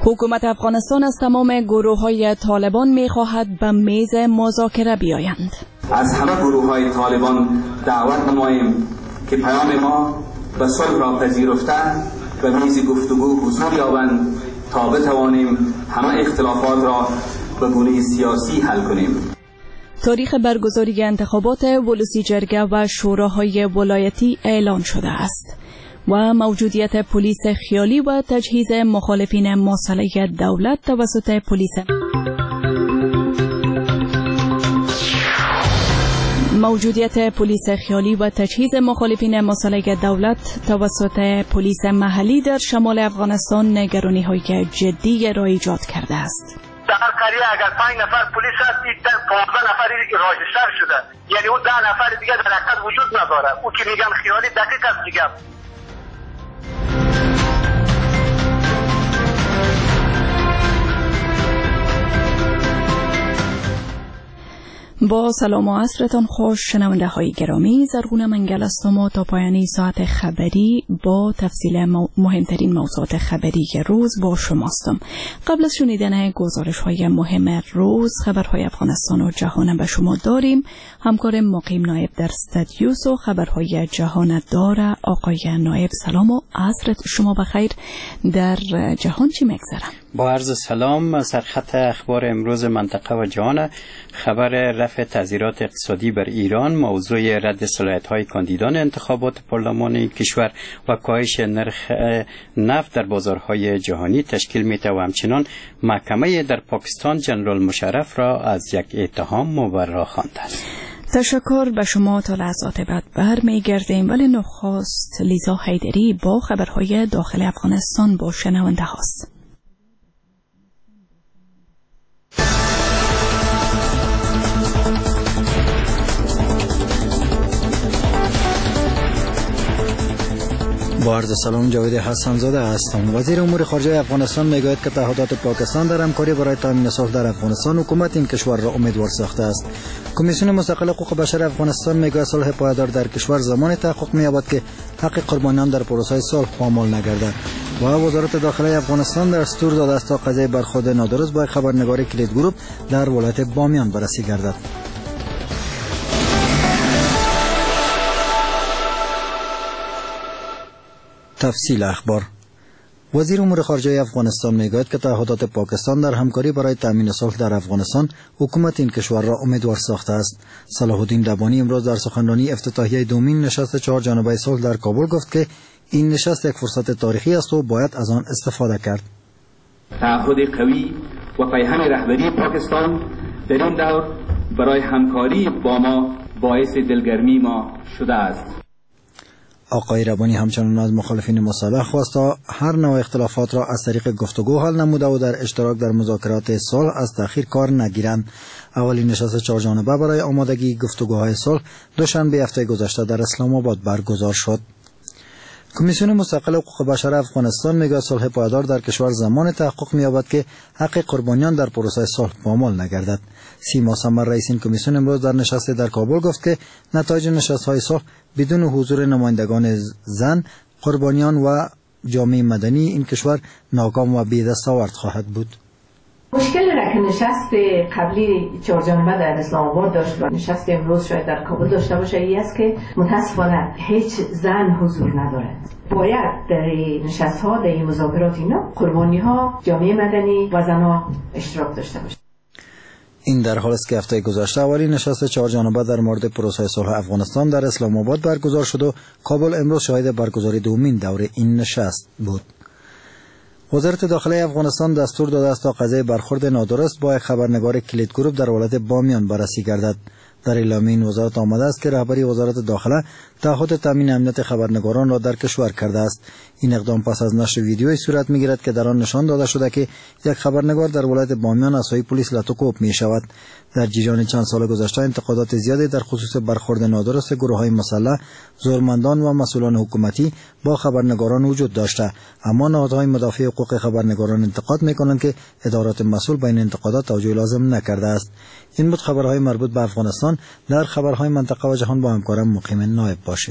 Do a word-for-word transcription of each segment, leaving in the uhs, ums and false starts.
حکومت افغانستان از تمام گروه‌های طالبان می‌خواهد به میز مذاکره بیایند. از همه گروه‌های طالبان دعوت نماییم که پیام ما به صلح را پذیرفته به میز گفتگو حضور یابند تا بتوانیم همه اختلافات را به گونه سیاسی حل کنیم. تاریخ برگزاری انتخابات ولوسی جرگه و شوراهای ولایتی اعلان شده است و موجودیت پلیس خیالی و تجهیز مخالفین مسلح دولت توسط پلیس موجودیت پلیس خیالی و تجهیز مخالفین مسلح دولت توسط پلیس محلی در شمال افغانستان نگرانی‌های جدی را ایجاد کرده است. در قریه اگر پنج نفر پلیس هست، پانزده نفر راجستر شده، یعنی اون ده نفر دیگه در حقیقت وجود نداره. او که میگن خیالی دقیق است دیگه. با سلام و عصرتان خوش شنونده های گرامی، زرغون منگل هستم و تا پایان ساعت خبری با تفصیل مهمترین موضوعات خبری روز با شماستم. قبل از شنیدن گزارش های مهم روز، خبرهای افغانستان و جهان به شما داریم. همکار مقیم نایب در استودیوس و خبرهای جهان داره. آقای نایب سلام و عصر شما بخیر. در جهان چی میگذره؟ با عرض سلام، سرخط اخبار امروز منطقه و جهان. خبر رفع تعزیرات اقتصادی بر ایران، موضوع رد صلاحیت‌های کاندیدان انتخابات پارلمانی کشور و کاهش نرخ نفت در بازارهای جهانی تشکیل می‌دهد و همچنان محکمه در پاکستان جنرال مشرف را از یک اتهام مبرا خوانده است. تشکر به شما. تا لحظات بعد برمیگردیم، ولی نخست لیزا حیدری با خبرهای داخل افغانستان با شنونده هاست. با عرض سلام، جاوید حسن‌زاده هستم. وزیر امور خارجه افغانستان میگوید که تعهدات پاکستان در همکاری برای تامین صلح در افغانستان حکومت این کشور را امیدوار ساخته است. کمیسیون مستقل حقوق بشر افغانستان میگوید صلح پایدار در کشور زمان تحقق می‌یابد که حق قربانیان در پروسه صلح پامال نگردد. و وزارت داخلی افغانستان دستور داده است تا قضیه برخورد نادرست با خبرنگار کلید گروپ در ولایت بامیان بررسی گردد. تفصیل اخبار. وزیر امور خارجه افغانستان میگوید که تعهدات پاکستان در همکاری برای تامین صلح در افغانستان حکومت این کشور را امیدوار ساخته است. صلاح الدین دبانی امروز در سخنرانی افتتاحیه دومین نشست چهار جانبه صلح در کابل گفت که این نشست یک فرصت تاریخی است و باید از آن استفاده کرد. تعهد قوی و پیهم رهبری پاکستان در این دور برای همکاری با ما باعث دلگرمی ما شده است. آقای ربانی همچنان از مخالفین مصالح خواست تا هر نوع اختلافات را از طریق گفتگو حل نموده و در اشتراک در مذاکرات صلح از تأخیر کار نگیرند. اولین نشست چهار جانبه برای آمادگی گفتگوهای صلح دوشنبه هفته گذشته در اسلام آباد برگزار شد. کمیسیون مستقل حقوق بشر افغانستان میگوید صلح پایدار در کشور زمان تحقق می‌یابد که حق قربانیان در پروسه صلح پامال نگردد. سیما سمر رئیس این کمیسیون امروز در نشست در کابل گفت که نتایج نشست‌های صلح بدون حضور نمایندگان زن، قربانیان و جامعه مدنی این کشور ناکام و بی‌دستاورد خواهد بود. مشکل را که نشست قبلی چهار جانبه در اسلام آباد داشت و نشست امروز شاید در کابل داشته باشه این است که متاسفانه هیچ زن حضور نداره. باید در نشست ها، در مذاکرات اینا قربانی ها، جامعه مدنی و زنها اشتراک داشته باشه. این در حالی است که هفته گذشته اولین نشست چهار جانبه در مورد پروسه صلح افغانستان در اسلام آباد برگزار شد و کابل امروز شاهد برگزاری دومین دوره این نشست بود. وزارت داخلی افغانستان دستور داده است تا قضیه برخورد نادرست با خبرنگار کلید گروپ در ولایت بامیان بررسی گردد. در اعلامیه این وزارت آمده است که رهبری وزارت داخله تعهد تامین امنیت خبرنگاران را در کشور کرده است. این اقدام پس از نشر ویدیویی صورت می‌گیرد که در آن نشان داده شده که یک خبرنگار در ولایت بامیان از سوی پلیس لاتوکوب می‌شود. در جریان چند سال گذشته انتقادات زیادی در خصوص برخورد نادرست گروه‌های مسلح، زورمندان و مسئولان حکومتی با خبرنگاران وجود داشته، اما نهادهای مدافع حقوق خبرنگاران انتقاد می‌کنند که ادارات مسئول به این انتقادات توجه لازم نکرده است. این بود خبرهای مربوط به افغانستان. در خبرهای منطقه و جهان با همکارم مقیم نایب باشید.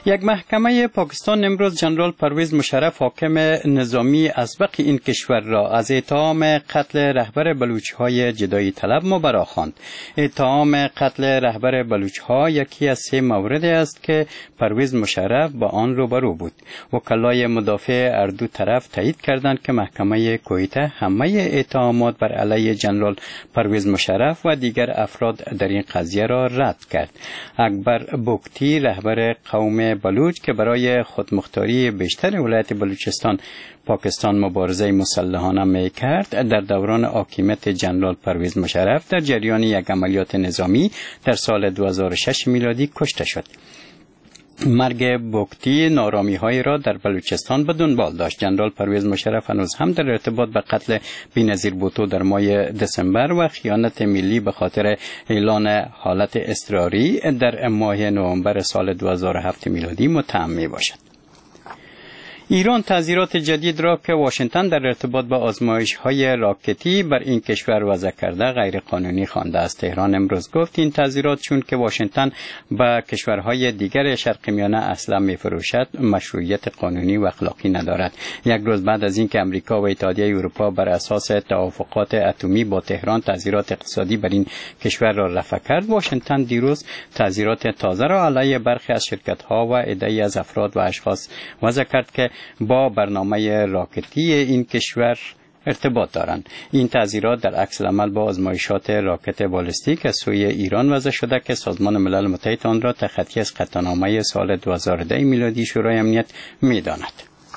یک محکمه پاکستان امروز جنرال پرویز مشرف حاکم نظامی اسبق این کشور را از اتهام قتل رهبر بلوچ‌های جدایی طلب مبرا خواند. اتهام قتل رهبر بلوچ‌ها یکی از سه موردی است که پرویز مشرف با آن روبرو بود. وکلای مدافع هر دو طرف تایید کردند که محکمه کویته همه اتهامات بر علیه جنرال پرویز مشرف و دیگر افراد در این قضیه را رد کرد. اکبر بگتی رهبر قوم بلوچ که برای خودمختاری بیشتر ولایت بلوچستان پاکستان مبارزه مسلحانه می کرد، در دوران حاکمیت جنرال پرویز مشرف در جریان یک عملیات نظامی در سال دو هزار و شش میلادی کشته شد. مرگ بگتی نارامی های را در بلوچستان به دنبال داشت. جنرال پرویز مشرف هنوز هم در ارتباط به قتل بی‌نظیر بوتو در ماه دسامبر و خیانت ملی به خاطر اعلان حالت اضطراری در ماه نوامبر سال دو هزار و هفت میلادی متهم می باشد. ایران تعزیرات جدید را که واشنگتن در ارتباط با آزمایش‌های راکتی بر این کشور وضع کرده غیر قانونی خوانده است. تهران امروز گفت این تعزیرات چون که واشنگتن به کشورهای دیگر شرق میانه اصلا می‌فروشد مشروعیت قانونی و اخلاقی ندارد. یک روز بعد از اینکه امریکا و اتحادیه اروپا بر اساس توافقات اتمی با تهران تعزیرات اقتصادی بر این کشور را رفع کرد، واشنگتن دیروز تعزیرات تازه را علیه برخی از شرکت‌ها و عده‌ای از افراد و اشخاص وضع کرد که با برنامه راکتی این کشور ارتباط دارند. این تعزیرات در عکس العمل با آزمایشات راکت بالستیک از سوی ایران وضع شده که سازمان ملل متحد آن را تخطی از قطعنامه سال دو هزار و ده میلادی شورای امنیت می‌داند.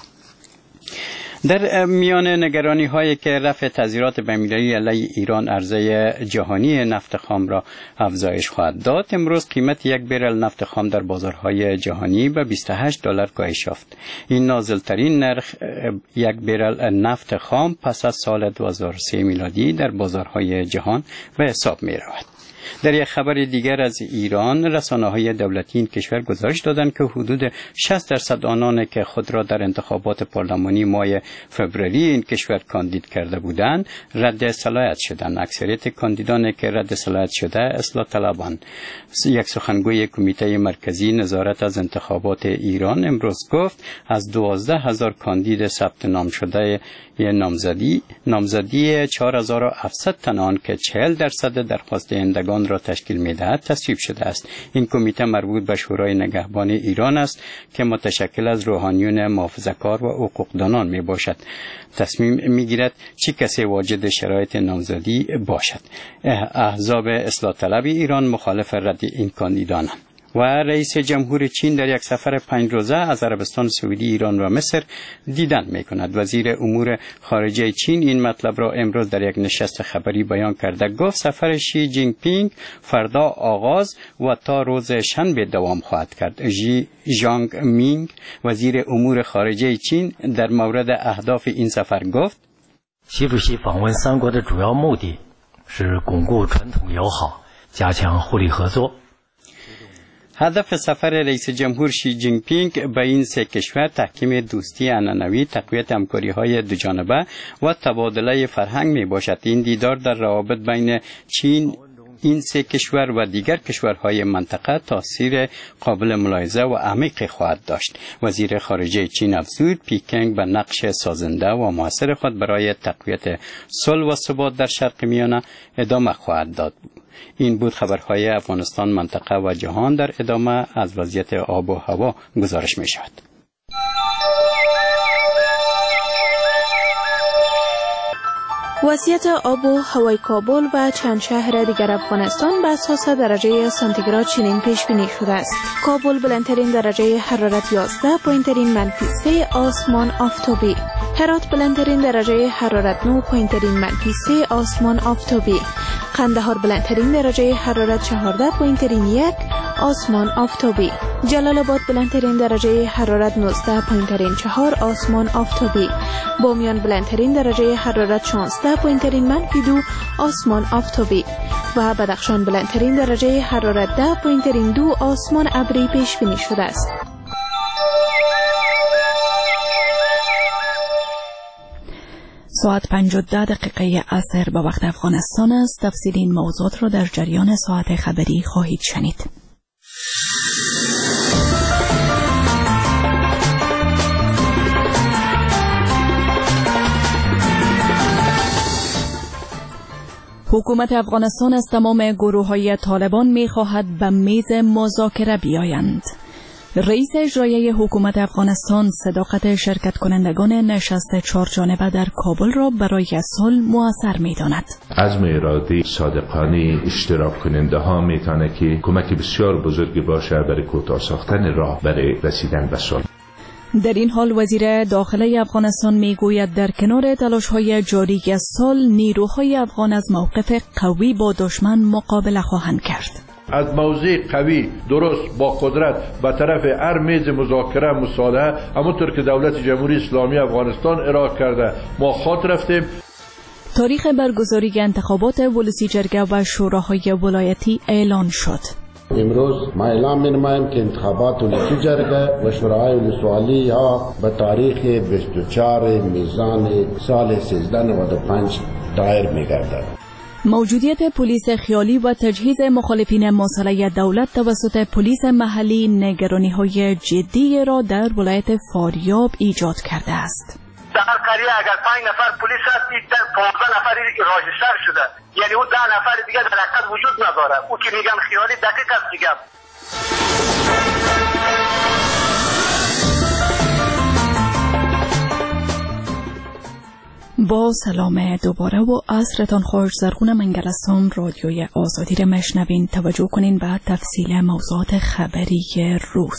در میان نگرانی هایی که رفع تعزیرات بین‌المللی علیه ایران عرضه جهانی نفت خام را افزایش خواهد داد، امروز قیمت یک برل نفت خام در بازارهای جهانی به بیست و هشت دلار کاهش یافت. این نازلترین نرخ یک برل نفت خام پس از سال دو هزار و سه میلادی در بازارهای جهان به حساب می رود. در یک خبر دیگر از ایران، رسانه‌های دولتی این کشور گزارش دادند که حدود شصت درصد آنان که خود را در انتخابات پارلمانی ماه فوریه این کشور کاندید کرده بودند رد صلاحیت شدند. اکثریت کاندیدان که رد صلاحیت شده اصلاح طلبند. یک سخنگوی کمیته مرکزی نظارت از انتخابات ایران امروز گفت از دوازده هزار کاندید ثبت نام شده یه نامزدی نامزدی چهار هزار و هفتصد تن آن که چهل درصد درخواست دهندگان را تشکیل می‌دهد تصویب شده است. این کمیته مربوط به شورای نگهبان ایران است که متشکل از روحانیون محافظه‌کار و حقوقدانان میباشد. تصمیم میگیرد چه کسی واجد شرایط نامزدی باشد. احزاب اصلاح طلب ایران مخالف رد این کاندیدانند. و رئیس جمهور چین در یک سفر پنج روزه از عربستان سعودی، ایران و مصر دیدن می کند. وزیر امور خارجه چین این مطلب را امروز در یک نشست خبری بیان کرده. گفت سفر شی جینگ پینگ فردا آغاز و تا روز شنبه دوام خواهد کرد. ژی ژانگ مینگ وزیر امور خارجه چین در مورد اهداف این سفر گفت: 习主席访问三国的主要目的是巩固传统友好，加强互利合作。 هدف سفر رئیس جمهور شی جینگ پینگ به این سه کشور تحکیم دوستی عنعنوی، تقویت همکاری‌های دوجانبه و تبادله فرهنگ می باشد. این دیدار در روابط بین چین، این سه کشور و دیگر کشورهای منطقه تاثیر قابل ملاحظه و عمیق خواهد داشت. وزیر خارجه چین افزود پکینگ به نقش سازنده و موثر خود برای تقویت صلح و ثبات در شرق میانه ادامه خواهد داد. این بود خبرهای افغانستان، منطقه و جهان. در ادامه از وضعیت آب و هوا گزارش می شود. وضعیت آب و هوای کابل و چند شهر دیگر افغانستان به اساس درجه سانتیگراد چنین پیش بینی شده است. کابل بلندترین درجه حرارت یازده، پایینترین منفی سه، آسمان آفتابی. هرات بلندترین درجه حرارت نه، پایینترین منفی سه، آسمان آفتابی. قندهار بلندترین درجه حرارت چهارده، پایینترین یک، آسمان آفتابی. جلال آباد بلندترین درجه حرارت نوزده، پایینترین چهار، آسمان آفتابی. بامیان بلندترین درجه حرارت شانزده، پایینترین منفی دو، آسمان آفتابی. و بدخشان بلندترین درجه حرارت ده، پایینترین دو، آسمان ابری پیش بینی شده است. ساعت پنج و ده دقیقه عصر به وقت افغانستان است. تفصیل این موضوعات را در جریان ساعت خبری خواهید شنید. حکومت افغانستان از تمام گروه‌های طالبان می‌خواهد به میز مذاکره بیایند. رئیس اجرایی حکومت افغانستان صداقت شرکت کنندگان نشست چهارجانبه در کابل را برای صلح مؤثر می‌داند. عزم ارادی صادقانه اشتراک کننده ها میتونه که کمک بسیار بزرگی باشه برای کوتاه ساختن راه برای رسیدن به صلح. در این حال وزیر داخله افغانستان میگوید در کنار تلاش‌های جاری صلح نیروهای افغان از موقف قوی با دشمن مقابله خواهند کرد. از موضع قوی درست با قدرت به طرف هر میز مذاکره مصالحه همونطور که دولت جمهوری اسلامی افغانستان ارائه کرده ما خط رفتیم. تاریخ برگزاری انتخابات ولسی جرگه و شوراهای ولایتی اعلان شد. امروز ما اعلام می‌نمایم که انتخابات ولسی جرگه و شورای ولسوالی ها به تاریخ بیست و چهار میزان سال سیزده نود و پنج دایر می‌گردد. موجودیت پلیس خیالی و تجهیز مخالفین مسلح دولت توسط پلیس محلی نگرانی‌های جدی را در ولایت فاریاب ایجاد کرده است. در قریه اگر پنج نفر پلیس هست، پانزده نفر راجستر شده، یعنی اون ده نفر دیگه در حقیقت وجود نداره. او که میگن خیالی دقیق است دیگه. با سلام دوباره و عصرتان خوش. زرغون منگلستان، رادیوی آزادی را مشنوین. توجه کنین به تفصیل موضوعات خبری روز.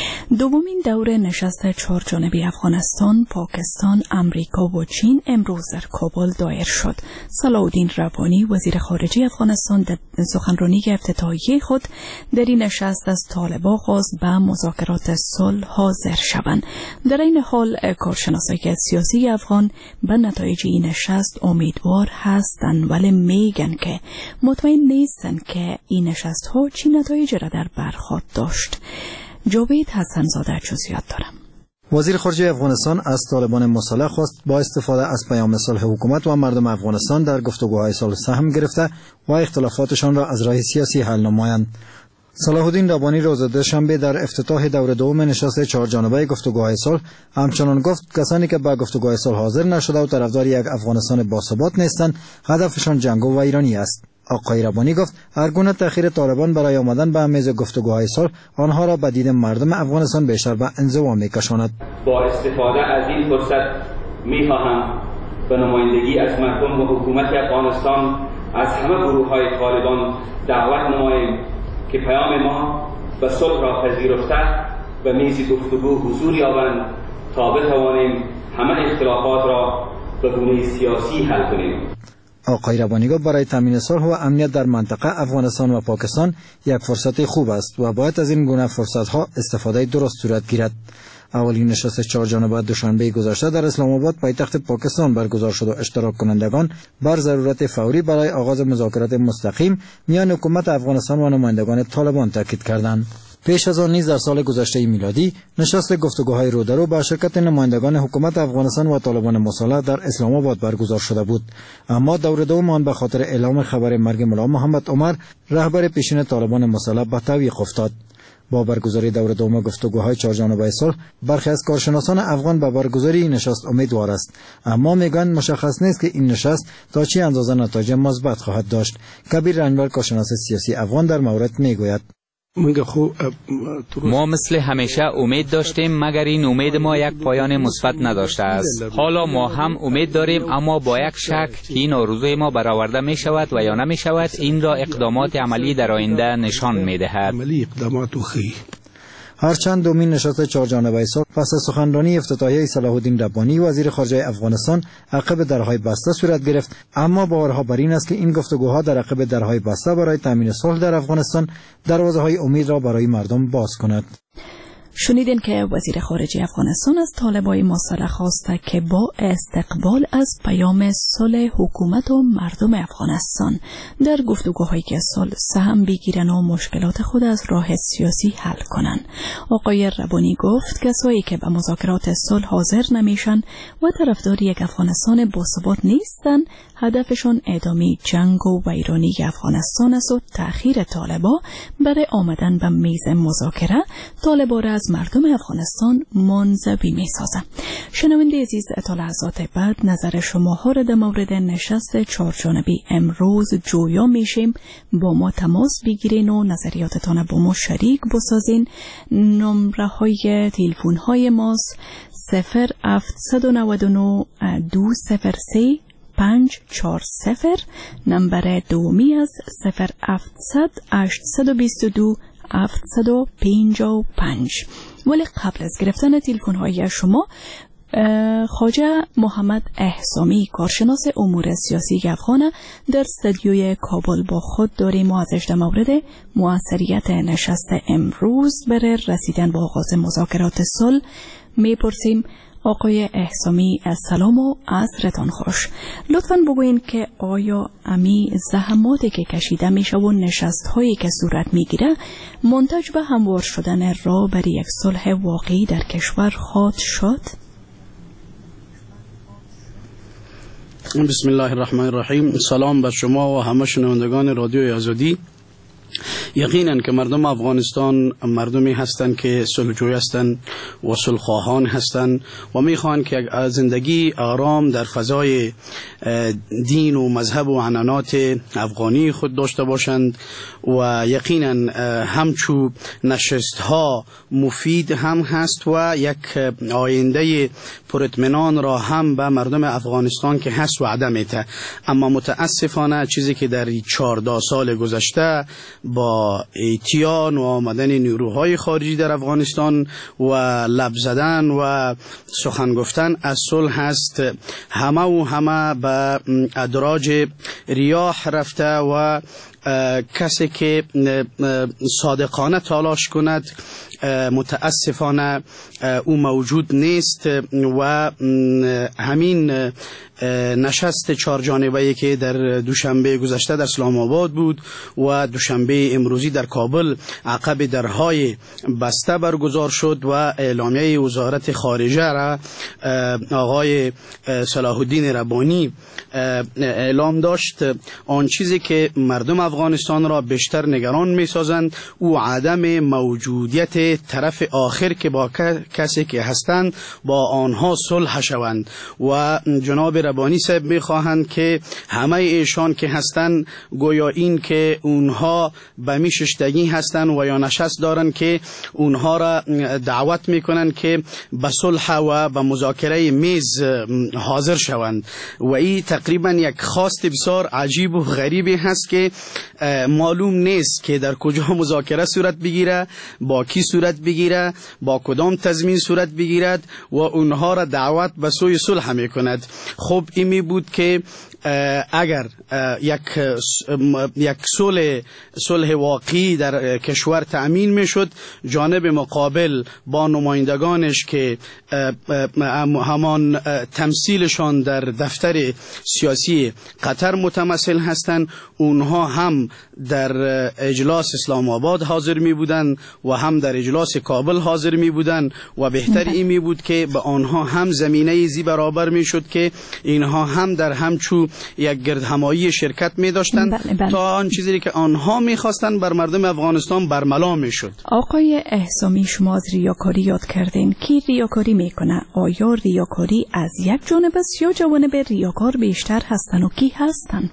دومین دور نشست چهارجانبه افغانستان، پاکستان، امریکا و چین امروز در کابل دایر شد. صلاح الدین ربانی وزیر خارجه افغانستان در سخنرانی افتتاحیه خود در این نشست از طالبان خواست به مذاکرات صلح حاضر شوند. در این حال کارشناسای سیاسی افغان به نتایج این نشست امیدوار هستند، ولی میگن که مطمئن نیستن که این نشست ها چی نتایج را در بر خواهد داشت. جاوید حسن زاده جزئیات دارم. وزیر خارجه افغانستان از طالبان مسلح خواست با استفاده از پیام صلح حکومت و مردم افغانستان در گفتگوهای صلح سهم گرفته و اختلافاتشان را از راه سیاسی حل نمایند. صلاح الدین ربانی روز دوشنبه در افتتاح دور دوم نشست چهارجانبه گفتگوهای صلح همچنان گفت کسانی که به گفتگوهای صلح حاضر نشده و طرفدار یک افغانستان باثبات نیستند، هدفشان جنگ و ویرانی است. آقای ربانی گفت هر گونه تأخیر طالبان برای آمدن به میز گفتگوهای صلح آنها را به دید مردم افغانستان بیشتر به انزوا می‌کشاند. با استفاده از این فرصت می‌خواهم به نمایندگی از مردم و حکومت افغانستان از همه گروه‌های طالبان دعوت نماییم که پیام ما به صلح را پذیرفته و میز گفتگو حضور یابند تا بتوانیم همه اختلافات را به گونه سیاسی حل کنیم. آقای ربانی گفت برای تامین صلح و امنیت در منطقه افغانستان و پاکستان یک فرصت خوب است و باید از این گونه فرصت‌ها استفاده درست صورت گیرد. اولین نشست چهارجانبه دوشنبه گذشته در اسلام آباد پایتخت پاکستان برگزار شد و اشتراک کنندگان بر ضرورت فوری برای آغاز مذاکرات مستقیم میان حکومت افغانستان و نمایندگان طالبان تاکید کردند. پیش از آن نیز در سال گذشته میلادی نشست گفتگوهای رودرو با شرکت نمایندگان حکومت افغانستان و طالبان مسلح در اسلام آباد برگزار شده بود، اما دور دوم آن به خاطر اعلام خبر مرگ ملا محمد عمر رهبر پیشین طالبان مسلح به تعویق افتاد. با برگزاری دور دوم گفتگوهای چهارجانبه صلح برخی از کارشناسان افغان به برگزاری این نشست امیدوار است، اما میگن مشخص نیست که این نشست تا چه اندازه نتایج مثبت خواهد داشت. کبیر رنجبر کارشناس سیاسی افغان در مورد میگوید ما مثل همیشه امید داشتیم، مگر این امید ما یک پایان مثبت نداشته است. حالا ما هم امید داریم، اما با یک شک که این آرزوی ما برآورده می شود و یا نمی شود. این را اقدامات عملی در آینده نشان می دهد. هرچند دومین نشست چهارجانبه صلح پس از سخنرانی افتتاحیه صلاح الدین ربانی وزیر خارجه افغانستان عقب درهای بسته صورت گرفت، اما باورها بر این است که این گفتگوها در عقب درهای بسته برای تامین صلح در افغانستان دروازه‌های امید را برای مردم باز کند. شنیدین که وزیر خارجه افغانستان از طالبای مسلح خواسته که با استقبال از پیام صلح حکومت و مردم افغانستان در گفتگوهای صلح سهم بگیرن و مشکلات خود از راه سیاسی حل کنن. آقای ربانی گفت کسایی که به مذاکرات صلح حاضر نمیشن و طرفدار یک افغانستان باثبات نیستن، هدفشون ادامه جنگ و ویرانی افغانستان است و تأخیر طالبا برای آمدن به میز مذاکره طالبا را از امروز مردم افغانستان منزوی می سازند. شنونده عزیز، تا لحظات بعد نظر شما ها را در مورد نشست چهارجانبه امروز جویا میشیم. با ما تماس بگیرین و نظریاتتان با ما شریک بسازین. نمره های تلفن های ماست صفر هفت نه نه دو صفر سه پنج چهار صفر. نمبر دومی از صفر هفتصد هشتصد و بیست و دو هفتصد و پنجاه و پنج. ولی قبل از گرفتن تلفن های شما، خواجه محمد احسامی کارشناس امور سیاسی افغان در استودیوی کابل با خود داریم و ازش در مورد موثریت نشست امروز برای رسیدن به آغاز مذاکرات صلح میپرسیم. آقای احسامی سلام و عصرتان خوش. لطفاً بگوین که آیا امی زحماتی که کشیده میشه و نشست هایی که صورت میگیره منتج به هموار شدن راه برای یک صلح واقعی در کشور خواهد شد؟ بسم الله الرحمن الرحیم. سلام بر شما و همه شنوندگان رادیوی آزادی. یقینا که مردم افغانستان مردمی هستند که صلحجوی هستند و صلحخواهان هستند و میخواهند که زندگی آرام در فضای دین و مذهب و عنعنات افغانی خود داشته باشند و یقینا همچو نشست ها مفید هم هست و یک آینده پر اطمینان را هم به مردم افغانستان که هست و عدم ایته. اما متاسفانه چیزی که در چهارده سال گذشته با ایتیان و آمدن نیروهای خارجی در افغانستان و لب زدن و سخن گفتن از صلح هست، همه و همه به ادراج ریاح رفته و کسی که صادقانه تلاش کند متاسفانه او موجود نیست و همین نشست چهار جانبه‌ای که در دوشنبه گذشته در اسلام آباد بود و دوشنبه امروزی در کابل عقب درهای بسته برگزار شد و اعلامیه وزارت خارجه را آقای صلاح الدین ربانی اعلام داشت. آن چیزی که مردم افغانستان را بیشتر نگران می سازند او عدم موجودیت طرف آخر که با کسی که هستند با آنها صلح شوند و جناب ربانی صاحب می خواهند که همه ایشان که هستند گویا این که اونها به میششتگی هستند و یا نشست دارند که اونها را دعوت می کنند که به صلح و به مذاکره میز حاضر شوند و این تقریبا یک خواست بسیار عجیب و غریبی هست که معلوم نیست که در کجا مذاکره صورت بگیره، با کی صورت بگیره، با کدام تضمین صورت بگیرد و اونها را دعوت به سوی صلح می کند. خب این می بود که اگر یک یک صلح صلح واقعی در کشور تأمین میشد، جانب مقابل با نمایندگانش که همان تمثیلشان در دفتر سیاسی قطر متمثل هستند، اونها هم در اجلاس اسلام آباد حاضر می بودند و هم در اجلاس کابل حاضر می بودند و بهتر این می بود که به آنها هم زمینه زی برابر می شد که اینها هم در همچو یک گردهمایی شرکت می داشتند. بله بله. تا آن چیزی که آنها می خواستند بر مردم افغانستان برملا می شد. آقای احسامی، شما از ریاکاری یاد کردین. کی ریاکاری میکنه؟ آیا ریاکاری از یک جانب است یا جوانب ریاکار بیشتر هستن و کی هستن؟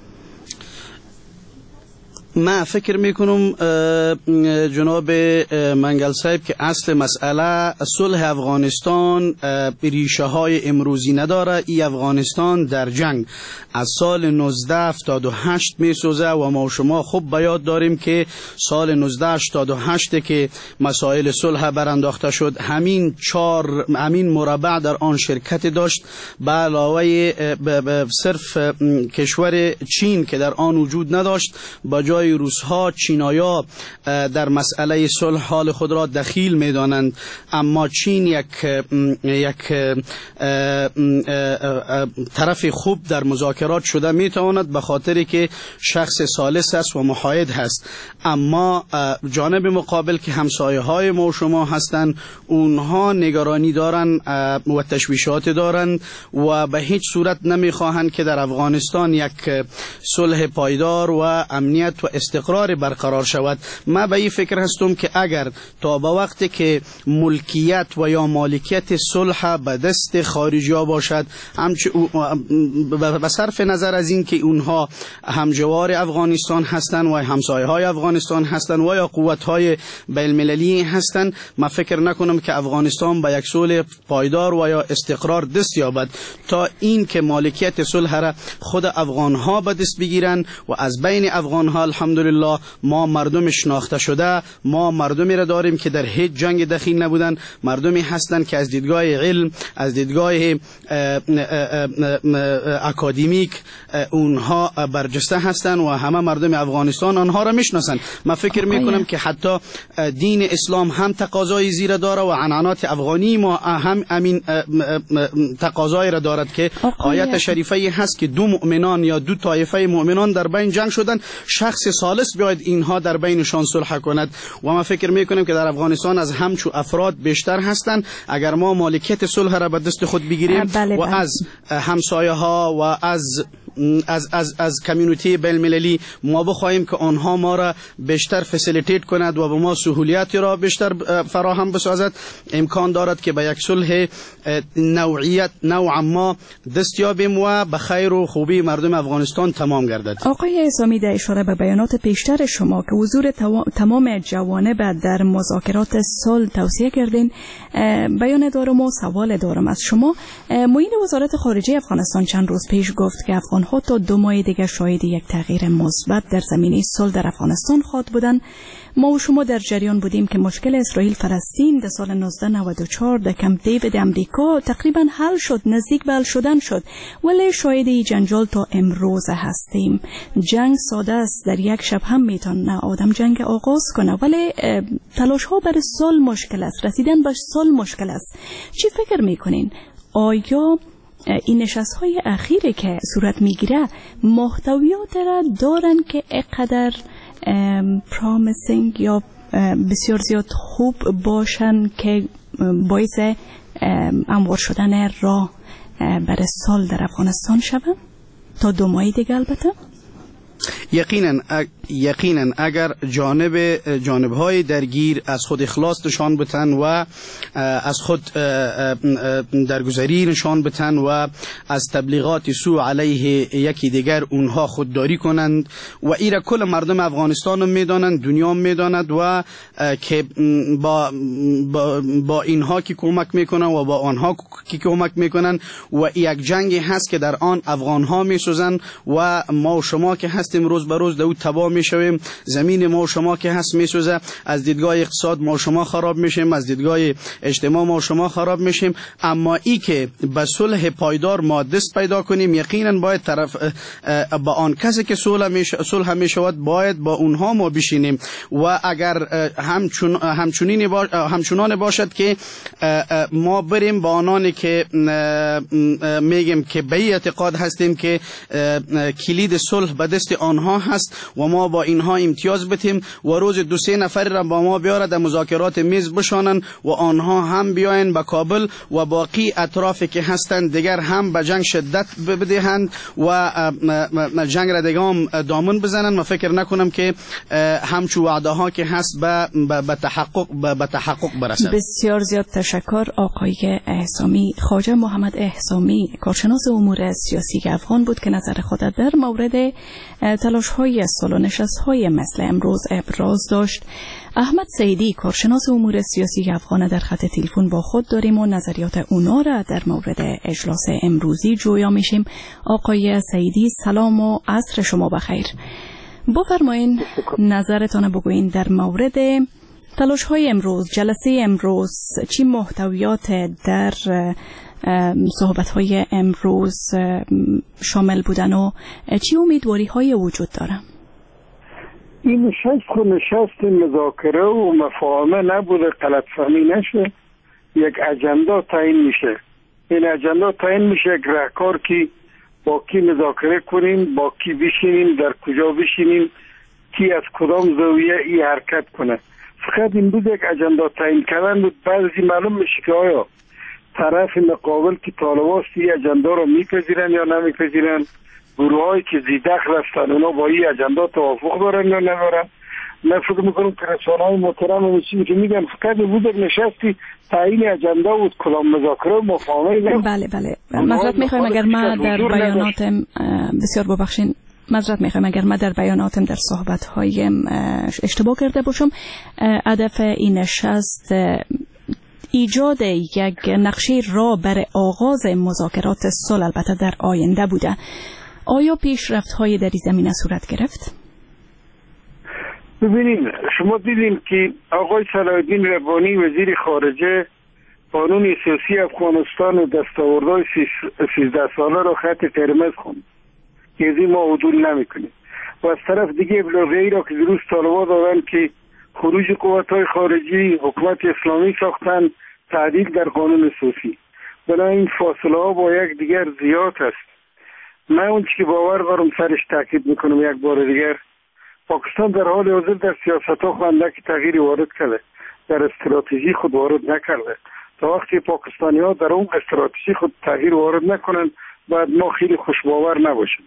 من فکر میکنم جناب منگل صاحب که اصل مسئله صلح افغانستان ریشه های امروزی نداره. ای افغانستان در جنگ از سال نوزده هفتاد و هشت میسوزه و ما و شما خوب بیاد داریم که سال نوزده هشتاد و هشت که مسائل صلح برانداخته شد، همین چهار همین مربع در آن شرکت داشت به علاوه صرف کشور چین که در آن وجود نداشت. با جای روس‌ها چینایا در مسئله صلح حال خود را دخیل می‌دانند، اما چین یک یک طرف خوب در مذاکرات شده میتواند به خاطری که شخص ثالث است و محاید هست. اما جانب مقابل که همسایه های ما و شما هستند، اونها نگرانی دارند و تشویشات دارند و به هیچ صورت نمیخواهند که در افغانستان یک صلح پایدار و امنیت و استقرار برقرار شود. من به این فکر هستم که اگر تا به وقتی که ملکیت و یا مالکیت صلح به دست خارجی ها باشد، به صرف نظر از این که اونها همجوار افغانستان هستند و همسایه های افغانستان هستند و یا قوت های بین المللی هستند، من فکر نکنم که افغانستان به یک صلح پایدار و یا استقرار دست یابد تا این که مالکیت صلح را خود افغان ها به دست بگیرن و از بین افغان ها الحمدلله ما مردم شناخته شده، ما مردمی را داریم که در هیچ جنگ دخیل نبودن، مردمی هستند که از دیدگاه علم، از دیدگاه اکادمیک اونها برجسته هستند و همه مردم افغانستان آنها را میشناسند. من فکر میکنم که حتی دین اسلام هم تقاضای زیر داره و عنعنات افغانی ما هم امین تقاضای را دارد که آیت شریفه هست که دو مؤمنان یا دو طایفه مؤمنان در بین جنگ شدن، شخص ثالث بیاید اینها در بینشان صلح کند. و من فکر میکنم که در افغانستان از همچو افراد بیشتر هستند. اگر ما مالکیت صلح را به دست خود بگیریم بله بله. و از همسایه ها و از از از از کمیونیتی بین المللی ما بخواهیم که آنها ما را بیشتر فسیلیتیت کند و به ما سهولیاتی را بیشتر فراهم بسازد، امکان دارد که به یک صلح نوعیت نوعا ما دست یابیم و به خیر و خوبی مردم افغانستان تمام گردد. آقای احسامی در اشاره به بیانات پیشتر شما که حضور تمام جوانب در مذاکرات صلح توصیه کردین، بیان دارم و سوال دارم از شما. معین وزارت خارجه افغانستان چند روز پیش گفت که افغان ها تا دو ماه دیگر شاهد یک تغییر مثبت در زمینه صلح در افغانستان خواهد بودند. ما و شما در جریان بودیم که مشکل اسرائیل فلسطین در سال نوزده نود و چهار در کمپ دیوید امریکا تقریبا حل شد، نزدیک به حل شدن شد، ولی شاهد این جنجال تا امروز هستیم. جنگ ساده است، در یک شب هم میتونه آدم جنگ آغاز کنه، ولی تلاش ها برای صلح مشکل است، رسیدن به صلح مشکل است. چی فکر میکنین؟ آیا این نشست های اخیری که صورت میگیره محتویات را دارن که اقدر پرامیسینگ یا بسیار زیاد خوب باشن که باعث هموار شدن راه برای صلح در افغانستان شود تا دو ماه دیگه؟ البته یقینا یقینا اگر جانب جانب‌های درگیر از خود اخلاص نشان بتن و از خود درگذری نشان بتن و از تبلیغات سو علیه یکی دیگر اونها خودداری کنند و ایره کل مردم افغانستان میدانند، دنیا میداند و که با, با, با اینها که کمک میکنن و با آنها که کمک میکنن و یک جنگی هست که در آن افغانها میسوزن و ما و شما که هستیم روز به روز دو تباه میشویم، زمین ما و شما که هست میسوزه، از دیدگاه اقتصاد ما و شما خراب میشیم، از دیدگاه اجتماع ما و شما خراب میشیم. اما ای که به صلح پایدار ما دست پیدا کنیم، یقینا باید طرف با آن کسی که صلح میش صلح میشود باید با اونها ما بشینیم و اگر همچون همچنین باش همچنان باشد که ما بریم با آنانی که میگیم که به اعتقاد هستیم که کلید صلح به دست آنها هست و ما با اینها امتیاز بتیم و روز دو سه نفر را با ما بیاره در مذاکرات میز بشانن و آنها هم بیاین به کابل و باقی اطرافی که هستند دیگر هم به جنگ شدت بدهند و جنگ را دیگه هم دامن بزنن. من فکر نکنم که همچو وعده ها که هست به به تحقق به تحقق برسد. بسیار زیاد تشکر آقای احسامی. خواجه محمد احسامی کارشناس امور سیاسی افغان بود که نظر خود در مورد تلاش های صلح و نشست های مثل امروز ابراز داشت. احمد سیدی کارشناس امور سیاسی افغان در خط تلفن با خود داریم و نظریات اونا را در مورد اجلاس امروزی جویا میشیم. آقای سیدی سلام و عصر شما بخیر. بفرمایین نظرتان بگوین در مورد تلاش های امروز، جلسه امروز، چی محتویات در صحبت های امروز شامل بودن و چی امیدواری های وجود داره؟ این نشست خود نشست مذاکره و مفاهمه نبوده، غلط فهمی نشه، یک اجندا تعیین میشه. این اجندا تعیین میشه یک راهکار که با کی مذاکره کنیم، با کی بشینیم، در کجا بشینیم، کی از کدام زاویه ای حرکت کنه. فقط این بود یک اجندا تعیین کردن بود. بعضی معلوم میشه که آیا طرف مقابل که طالباست این اجندا رو میپذیرن یا نمیپذیرن، گروهایی که زیدخل هستن اونا با این اجندا توافق دارن یا ندارن. من فکر میکنم که رسانه‌های محترم و چیزی که میگن فقط بود نشستی تعیین اجندا بود، کلام مذاکره و مفاهمه. بله بله معذرت میخوایم اگر ما در بیاناتم بسیار ببخشین معذرت میخوایم اگر ما در بیاناتم در صحبت‌هایم اشتباه کرده باشم. هدف این نشست ایجاد یک نقشه راه برای آغاز مذاکرات صلح البته در آینده بوده. آیا پیشرفت‌های در این زمینه صورت گرفت؟ ببینید شما دیدین که آقای صلاح الدین ربانی وزیر خارجه قانون سیاسی افغانستان و دستاوردهای سیزده ساله را خط قرمز خوند که از این ما عدول نمیکنیم و از طرف دیگه ابلاغیه‌ای را که دیروز طالبان دادن که خروج قوت‌های خارجی حکومت اسلامی ساختن تعدیل در قانون اساسی. بنابراین این فاصله ها با یک دیگر زیاد است. من اون که باور دارم سرش تاکید میکنم یک بار دیگر، پاکستان در حال حاضر در سیاست ها اندکی تغییری وارد کرده، در استراتژی خود وارد نکرده. تا وقتی پاکستانی ها در اون استراتژی خود تغییر وارد نکنن باید ما خیلی خوشباور نباشیم.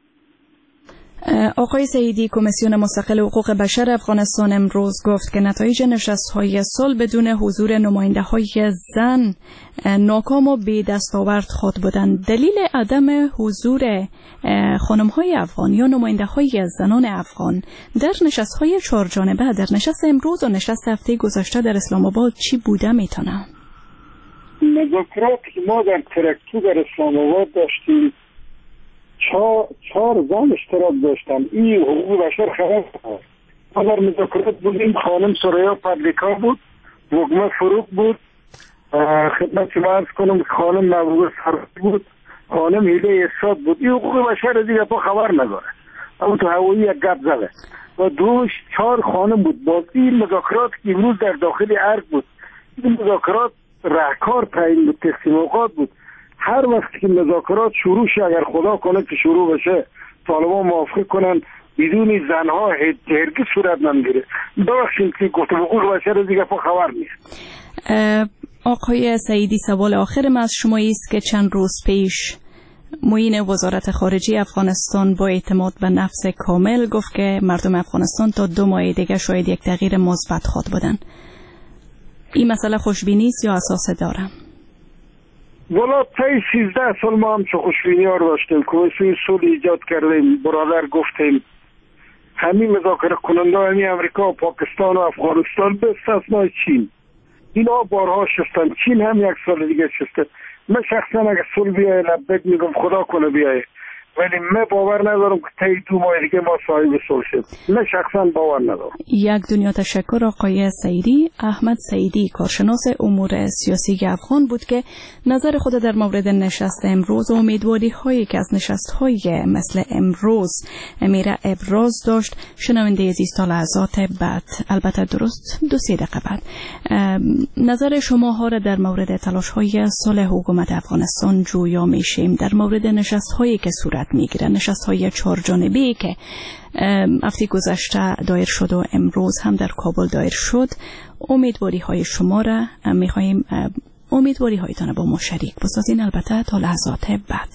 آقای سعیدی، کمیسیون مستقل حقوق بشر افغانستان امروز گفت که نتایج نشست‌های صلح بدون حضور نماینده‌های زن ناکام و بی دستاورد خود بودند. دلیل عدم حضور خانم‌های افغان یا نماینده‌های زنان افغان در نشست‌های چهارجانبه، در نشست امروز و نشست هفته گذشته در اسلام آباد چی بوده میتونه؟ مذاکراتی که ما در ترکتو در اسلام آباد داشتیم چهار چهار زن اشتراک داشتن. این حقوق بشر خبر بود. ما در مذاکرات بودیم. خانم سریا پدلیکا بود، وگمه فروغ بود، خدمت شما عرض کنم خانم محبوبه سرد بود، خانم هیله اساد بود. این حقوق بشر دیگه پا خبر نداره، اما تو هوایی یک گپ زده و دوش چهار خانم بود. باز این مذاکرات که امروز در داخل ارگ بود، این مذاکرات رهکار تعیین بود، تقسیم اوقات بود. هر وقت که مذاکرات شروع شه، اگر خدا کنه که شروع بشه، طالبان موافقه کنن بدون زنها هرگز صورت نمیگیره. ببخشید که گفته حقوق بشر دیگه پا خبر نیست. آقای سعیدی، سوال آخر من از شما است که چند روز پیش معین وزارت خارجه افغانستان با اعتماد به نفس کامل گفت که مردم افغانستان تا دو ماه دیگه شاید یک تغییر مثبت خواد بدن. این مسئله خوشبینی است یا اساس داره؟ والا طی سیزده سال ما هم چه خوشبینی ها رو داشتیم. کمیسیون صلح ایجاد کردیم، برادر گفتیم همین مذاکره کننده همین امریکا و پاکستان و افغانستان به استثنای چین اینا بارها شستن. چین هم یک سال دیگه شسته. من شخصا اگه صلح بیایه لبک میگم خدا کنه بیایه، ولی من باور ندارم که طی دو ماه دیگه ما صاحب صلح شد. من شخصا باور ندارم. یک دنیا تشکر آقای سعیدی. احمد سعیدی، کارشناس امور سیاسی افغان بود که نظر خود در مورد نشست امروز و امیدواری هایی که از نشست های مثل امروز میره ابراز داشت. شنونده عزیز تا لحظات بعد، البته درست دو سه دقیقه بعد، نظر شما ها را در مورد تلاش های صلح حکومت افغانستان جویا میشیم در مورد نشست هایی که صورت میگیره، نشست های چهار جانبه‌ای که هفته گذشته دایر شد و امروز هم در کابل دایر شد. امیدواری های شما را میخواییم، امیدواری هایتان با ما شریک بسازین، البته تا لحظات بعد.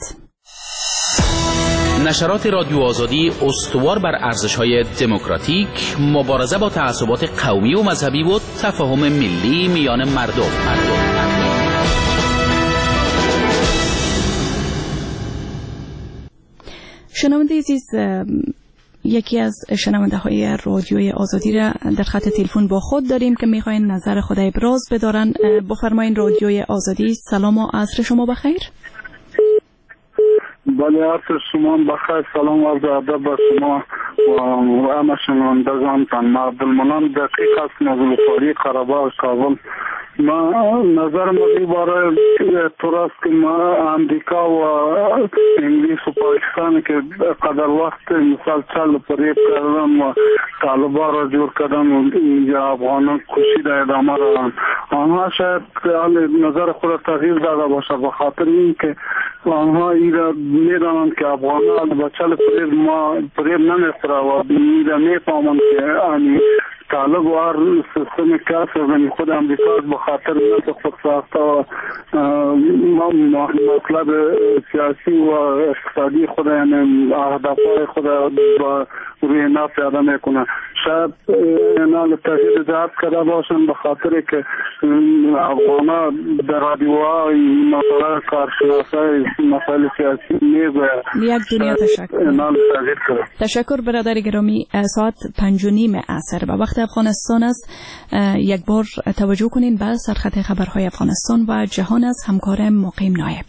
نشرات رادیو آزادی استوار بر ارزش‌های دموکراتیک، مبارزه با تعصبات قومی و مذهبی و تفاهم ملی میان مردم. مردم. شنونده عزیز، یکی از شنونده های رادیوی آزادی را در خط تلفن با خود داریم که میخواین نظر خود ابراز بدارن. بفرمایین رادیوی آزادی. سلام و عصر شما بخیر. بله، عصر شما بخیر. سلام و عرض ادب به شما و همه شنوندگان. من عبدالمنان دقیق است، نزلخواری قره‌باغ کابل. ما نظر ما باره طور است که ما امریکا و انگلیس و پاکستان که قدر وقت مثال چل پریب کردن و طالبان را جور کردن و اینجا افغانان کشی در ادامه دارن، آنها شاید نظر خود تغییر داده باشه به خاطر این که آنها این را میدانند که افغانان با چل پریب ما پریب نمیخوره و این را میفهمند که آنی طالب و هر سیستم کاس و خود امریکا به خاطر نفس خود ساخته و مطلب سیاسی و اقتصادی خود یعنی اهدافهای خود با روی نفت ادا میکنه. شاید اینا تغییر جهت کرده باشن به خاطر که افغانا در رادیوها مسائل کارشناسای مسائل سیاسی میگوید. یک دنیا تشکر. تشکر برادر گرامی. ساعت پنج و نیم عصر و وقت افغانستان است. یک بار توجه کنین به سرخط خبرهای افغانستان و جهان از همکار مقیم نایب.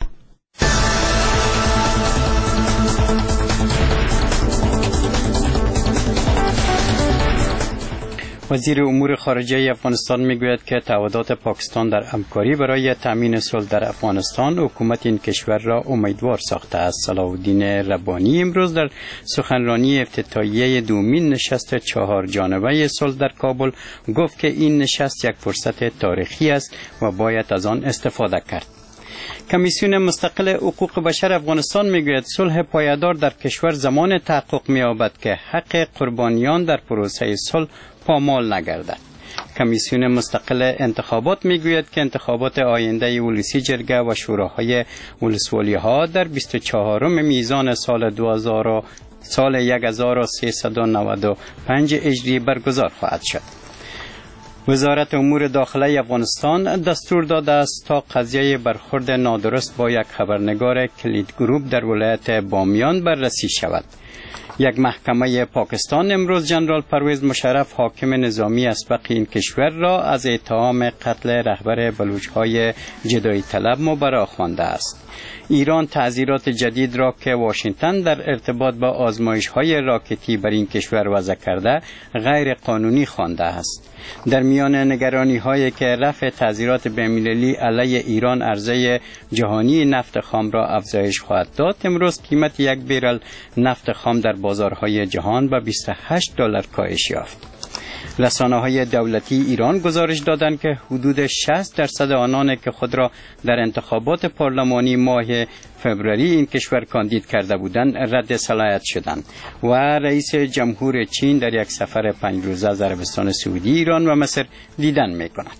وزیر امور خارجه افغانستان میگوید که تعهدات پاکستان در همکاری برای تامین صلح در افغانستان حکومت این کشور را امیدوار ساخته است. صلاح الدین ربانی امروز در سخنرانی افتتاحیه دومین نشست چهار جانبه صلح در کابل گفت که این نشست یک فرصت تاریخی است و باید از آن استفاده کرد. کمیسیون مستقل حقوق بشر افغانستان میگوید صلح پایدار در کشور زمان تحقق می‌یابد که حق قربانیان در پروسه صلح پامال نگردد. کمیسیون مستقل انتخابات میگوید که انتخابات آینده ولسی جرگه و شوراهای ولسوالی ها در بیست و چهارم میزان سال دو هزار سال هزار و سیصد و نود و پنج هجری برگزار خواهد شد. وزارت امور داخله افغانستان دستور داده است تا قضیه برخورد نادرست با یک خبرنگار کلید گروپ در ولایت بامیان بررسی شود. یک محکمه پاکستان امروز جنرال پرویز مشرف حاکم نظامی اسبق این کشور را از اتهام قتل رهبر بلوچ‌های جدایی طلب مبرا خوانده است. ایران تعزیرات جدید را که واشنگتن در ارتباط با آزمایش‌های راکتی بر این کشور وضع کرده غیر قانونی خوانده است. در میان نگرانی هایی که رفع تعزیرات بین‌المللی علیه ایران عرضه جهانی نفت خام را افزایش خواهد داد، امروز قیمت یک بیرل نفت خام در بازارهای جهان به بیست و هشت دلار کاهش یافت. رسانه‌های دولتی ایران گزارش دادند که حدود شصت درصد آنان که خود را در انتخابات پارلمانی ماه فوریه این کشور کاندید کرده بودند رد صلاحیت شدند و رئیس جمهور چین در یک سفر پنج روزه از عربستان سعودی، ایران و مصر دیدن می‌کند.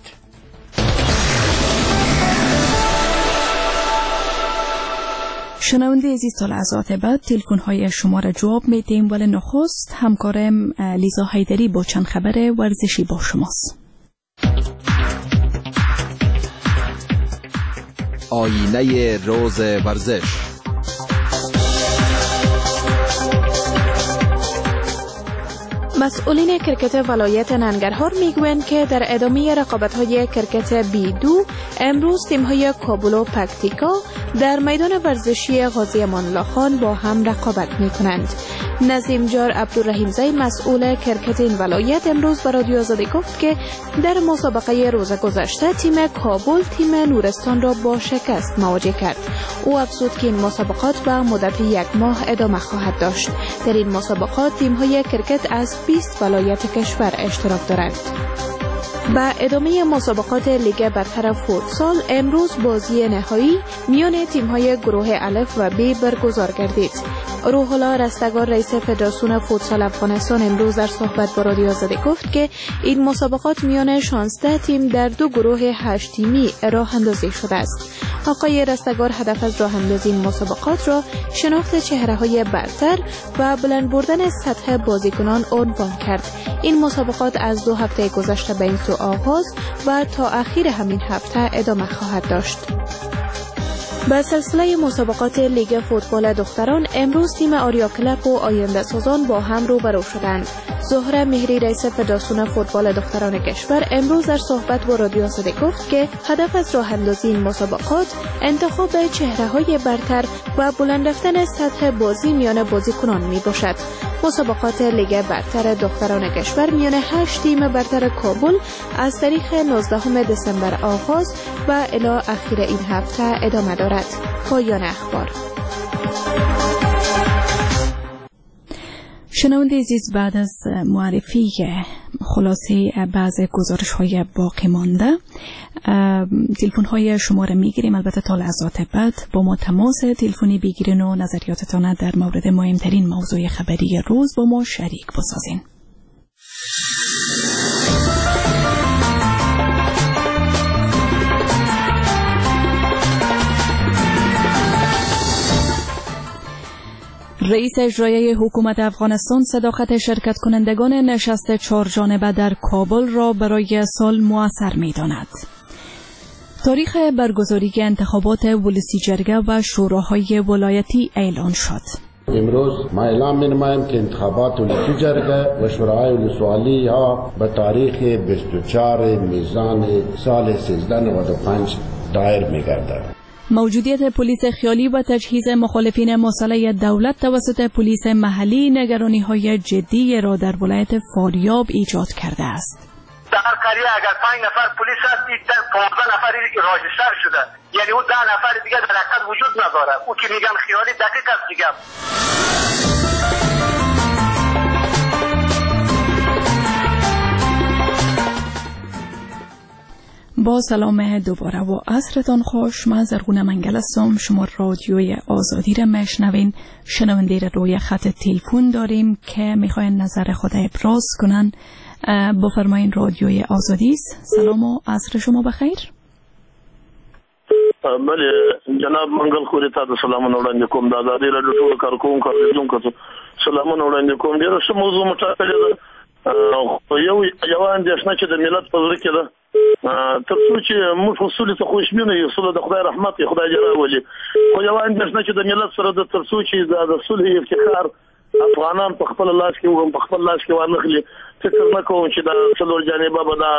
شنونده عزیز، تا لحظات بعد تلفن های شما را جواب میدیم، ولی نخست همکارم لیزا حیدری با چند خبر ورزشی با شماست. آینه روز ورزش. مسئولین کرکت ولایت ننگرهار میگویند که در ادامه رقابت‌های کرکت بی دو امروز تیم‌های کابل و پکتیکا در میدان ورزشی غازی امان الله خان با هم رقابت می‌کنند. نظیم جار عبدالرحیم زی مسئول کرکت این ولایت امروز به رادیو آزادی گفت که در مسابقه روز گذشته تیم کابل تیم نورستان را با شکست مواجه کرد. او افزود که این مسابقات به مدت یک ماه ادامه خواهد داشت. در این مسابقات تیم‌های کرکت از بیست ولایت کشور اشتراک دارند. با ادامه مسابقات لیگ برتر فوتسال امروز بازی نهایی میان تیم‌های گروه الف و ب برگزار گردید. روح الله رستگار رئیس فدراسیون فوتسال افغانستان امروز در صحبت با رادیو آزادی گفت که این مسابقات میان شانزده تیم در دو گروه هشت تیمی راه اندازی شده است. آقای رستگار هدف از راه اندازی این مسابقات را شناخت چهره‌های برتر و بلند بردن سطح بازیکنان عنوان کرد. این مسابقات از دو هفته گذشته به این سو آغاز و تا اخیر همین هفته ادامه خواهد داشت. به سلسله مسابقات لیگ فوتبال دختران امروز تیم آریا کلب و آینده سازان با هم روبرو شدند. زهره مهری رئیس فدراسیون فوتبال دختران کشور امروز در صحبت با رادیو آزادی گفت که هدف از راه اندازی این مسابقات انتخاب چهره‌های برتر و بلند رفتن سطح بازی میان بازیکنان می باشد. مسابقات لیگ برتر دختران کشور میان هشت تیم برتر کابل از تاریخ نوزدهم دسامبر آغاز و الی اخیر این هفته ادامه دارد. پایان اخبار. شنونده عزیز، بعد از معرفی خلاصه بعض گزارش های باقی مانده تلفن های شما را میگیریم. البته تا لحظات بعد با ما تماس تلفنی بگیرین و نظریاتتان در مورد مهمترین موضوع خبری روز با ما شریک بسازین. رئیس اجرایی حکومت افغانستان صداقت شرکت کنندگان نشست چهار جانبه در کابل را برای سال مؤثر می‌داند. تاریخ برگزاری انتخابات ولسی جرگه و شوراهای ولایتی اعلان شد. امروز ما اعلام می‌نماییم که انتخابات ولسی جرگه و شورای ولسوالی ها به تاریخ بیست و چهار میزان سال سیزده نود و پنج دایر می‌گردد. موجودیت پلیس خیالی و تجهیز مخالفین مسلح دولت توسط پلیس محلی نگرانی‌های جدی را در ولایت فاریاب ایجاد کرده است. در قریه اگر پنج نفر پلیس هست، پانزده نفر راجستر شده، یعنی اون ده نفر دیگه در حقیقت وجود نداره. او که میگن خیالی دقیق است دیگه. با سلام دوباره و عصرتان خوش. من زرغونه منگل هستم. شما رادیوی آزادی را میشنوین. شنونده را روی خط تلفن داریم که میخواین نظر خود ابراز کنن. بفرمایین، رادیوی آزادی است. سلام و عصر شما بخیر. بله جناب منگل خوري تاسو سلامونه وړاندې کوم. د آزادۍ راډیو ټولو کارکوونکو اوریدونکو سلامونه وړاندې کوم. ډېره ښه موضوع مټاکلې ده. یو یو اندېښنه چې د ملت په زړه کې ده، تر څو چې موږ اصول ته خوشبینه یو، اصول د خدای رحمت دی، خدای جل ولی. خو یو اندېښنه چې د ملت سره د تر څو چې د صلح افتخار افغانان په خپل لاس کې وګم په خپل لاس کې وانخلي، فکر نه کوم چې دا څلور جانبه به دا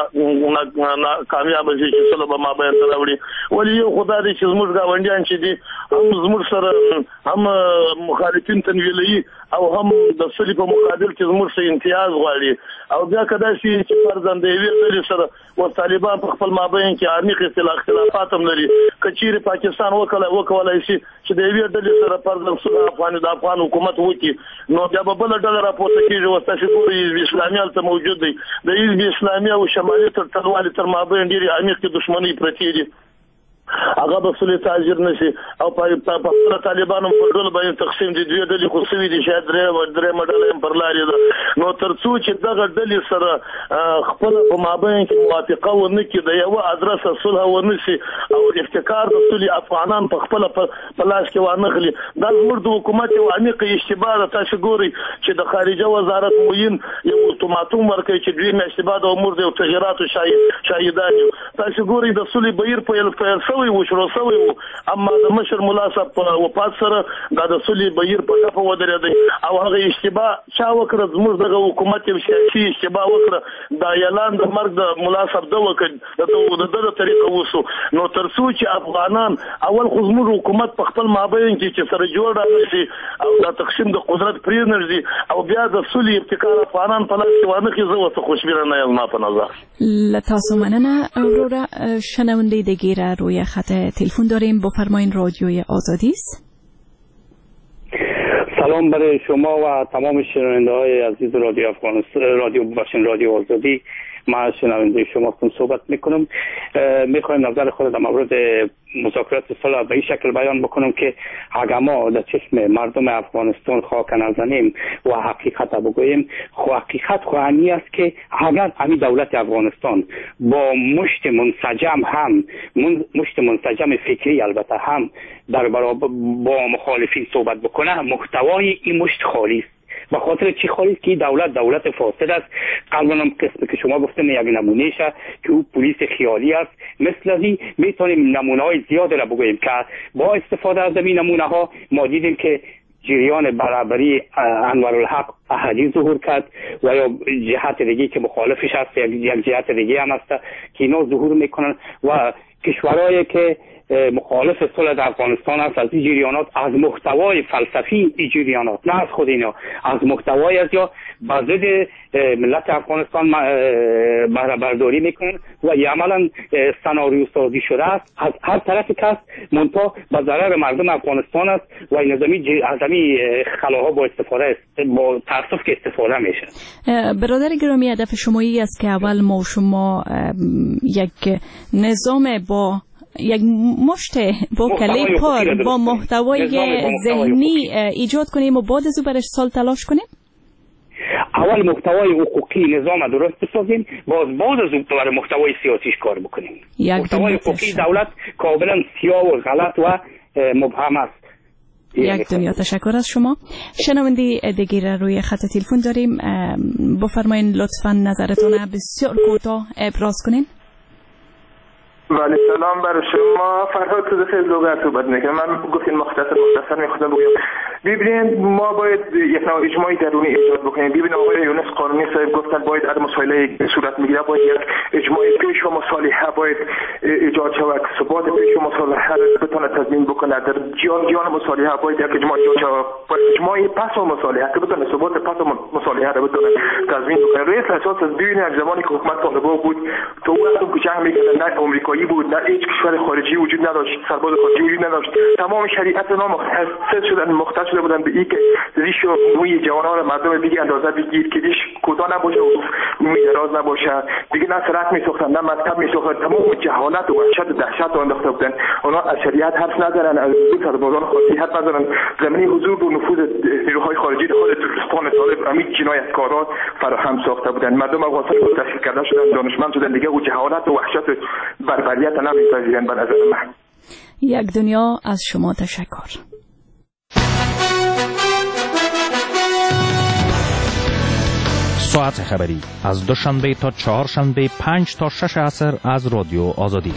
کامیاب شي چې څلور به مابین ته راوړي. ولې یو خدای دی چې زموږ ګاونډیان چې دي هم زموږ سره هم مخالفین تنویلي او هم د صلح په مقابل کې زموږ سره امتیاز غواړي. او بیا کدا چې فرضاً د یوې ډلې سره او طالبان په خپل مابین کې عمیق اختلافات هم لري. کچېرې پاکستان وکړای وکولای شي چې د یوې ډلې سره فرضاً صلح افغان د افغان حکومت وکړي، نو بیا به بل ډله راپورته کېږي. او تاسو ګورئ حزب اسلامي هلته موجود دی. د حزب اسلامي او شمالي تر تلوالي تر مابین ډېرې عمیقې دښمنۍ پرتې دي. هغه به صلح تاجر نشي. او په خپل طالبانو په ډول باندې تقسیم دي. دوی ډلې خو سوي دي، شاید درې درې مډله هم پر لارې ده. نو تر څو چې دغه ډلې سره خپل په مابین کې موافقه ونه کړي، د یو ادرسه صلح ونه شي او افتکار د صلح افغانان په خپل په لاس کې وانخلي، دا زموږ د حکومت یو عمیق اشتباه ده. تاسو ګورئ چې د خارجه وزارت موین یو الټیماټوم ورکړي چې دوی میاشتې بعد امور د تغییراتو شاهدان یو. تاسو ګورئ د صلح بهیر په سوی و شروع سوی و، اما د مشر ملا صاحب په وفات سره دا د صلح بهیر په ټپه ودرېدی. او هغه اشتباه چا وکړه؟ زموږ دغه حکومت یو سیاسي اشتباه وکړه. دا اعلان د مرګ د ملا صاحب ده وکړ، د دغه طریقه وسو. نو تر څو چې افغانان اول خو زموږ حکومت په خپل مابین کې چې سره جوړ راشي او دا تقسیم د قدرت پرېنږدي او بیا د صلح ابتکار افغانان په لاس کې وانخلي، زه ورته خوشبینه نه یم. ما په نظر له تاسو مننه. وروره شنونده دیگه را روی خط تلفن داریم. بفرمایین، رادیوی آزادی است. سلام برای شما و تمام شنونده های عزیز رادیو افغانستان، رادیو باشین رادیو آزادی. من شنونده شما هستم، صحبت میکنم. میخوایم نظر خود در مورد مذاکرات صلح به این شکل بیان بکنم که اگر ما در چشم مردم افغانستان خاک نزنیم و حقیقت بگوییم، خو حقیقت خو همی است که اگر همی دولت افغانستان با مشت منسجم هم مشت منسجم فکری البته هم در برابر با مخالفین صحبت بکنه، محتوای این مشت خالی است. به خاطر چی خالی؟ که دولت دولت فاسد است. قبلا هم قسم که شما گفتم یک نمونه شه که او پلیس خیالی است. مثل ازی میتونیم نمونه های زیاد را بگوییم که با استفاده از این نمونه ها ما دیدیم که جریان برابری انوارالحق احدی ظهور کرد و یا جهت دیگه که مخالفش هست، یک جهت دیگه هم هست که اینا ظهور میکنن و کشورهایی که مخالف صلح در افغانستان است، از این جریانات از محتوای فلسفی این جریانات، نه از خود اینا، از محتوای از یا با ضد ملت افغانستان بهره برداری میکنن و یه عملا سناریو سازی شده است از هر طرفی که است، منتها به ضرر مردم افغانستان است و این نظامی از این خلاها با استفاده است، با تاسف که استفاده میشه. برادر گرامی، هدف شمایی است که اول ما شما یک نظام با یک مشت با کله پار با محتوای ذهنی ایجاد کنیم و بعد از او برش سال تلاش کنیم؟ اول محتوای حقوقی نظام درست بسازیم، باز بعد از اون برای محتوای سیاسیش کار بکنیم. محتوای حقوقی دولت کاملا سیاه و غلط و مبهم است. یک دنیا تشکر از شما. شنونده دیگر روی خط تلفن داریم، بفرمایین لطفا نظرتون بسیار کوتاه ابراز کنین. ولی سلام برای شما. فرهاد تو خیلی لغت صحبت میکنم. من گفتین مختصر مختصر میخواستم بگم ببینید ما باید یک نوع اجماعی درونی ایجاد بکنیم. ببینید آقای یونس قانونی صاحب گفتن باید عدم مسائله صورت میگیره، باید یک اجماعی پیش و مصالحه باید ایجاد شود، ثبات پیش و مصالحه رو بتونه تضمین بکنه. در جان جان مصالحه باید یک اجماعی ایجاد شود، اجماعی پس و مصالحه که بتونه ثبات پس و مصالحه رو بتونه تضمین بکنه. رئیس اساس از ببینید از زمانی که حکومت طالبان بود تو وقتی که جنگ میکردن نه آمریکایی بود نه هیچ کشور خارجی وجود نداشت، سرباز خارجی وجود نداشت، تمام شریعت نام مختص شدن مختص شده بودن به این که ریش و موی جوانان مردم دیگه اندازه بگیر که ریش کوتاه نباشه و موی دراز نباشه، دیگه نه سرعت میسوختن نه مکتب میسوختن، تمام جهالت و وحشت و دهشت رو انداخته بودن. اونا از شریعت حرف ندارن، از سربازان خارجی حرف ندارن، زمینی حضور و نفوذ نیروهای خارجی در خود ترکستان طالب همین جنایتکاران فراهم ساخته بودن. مردم افغانستان رو تشکیل کرده شدن، دانشمند شدن، دیگه و جهالت و وحشت بربریت نمی‌پذیرن. به نظر من یک دنیا از شما تشکر. ساعت خبری از دوشنبه تا چهارشنبه پنج تا شش عصر از رادیو آزادی.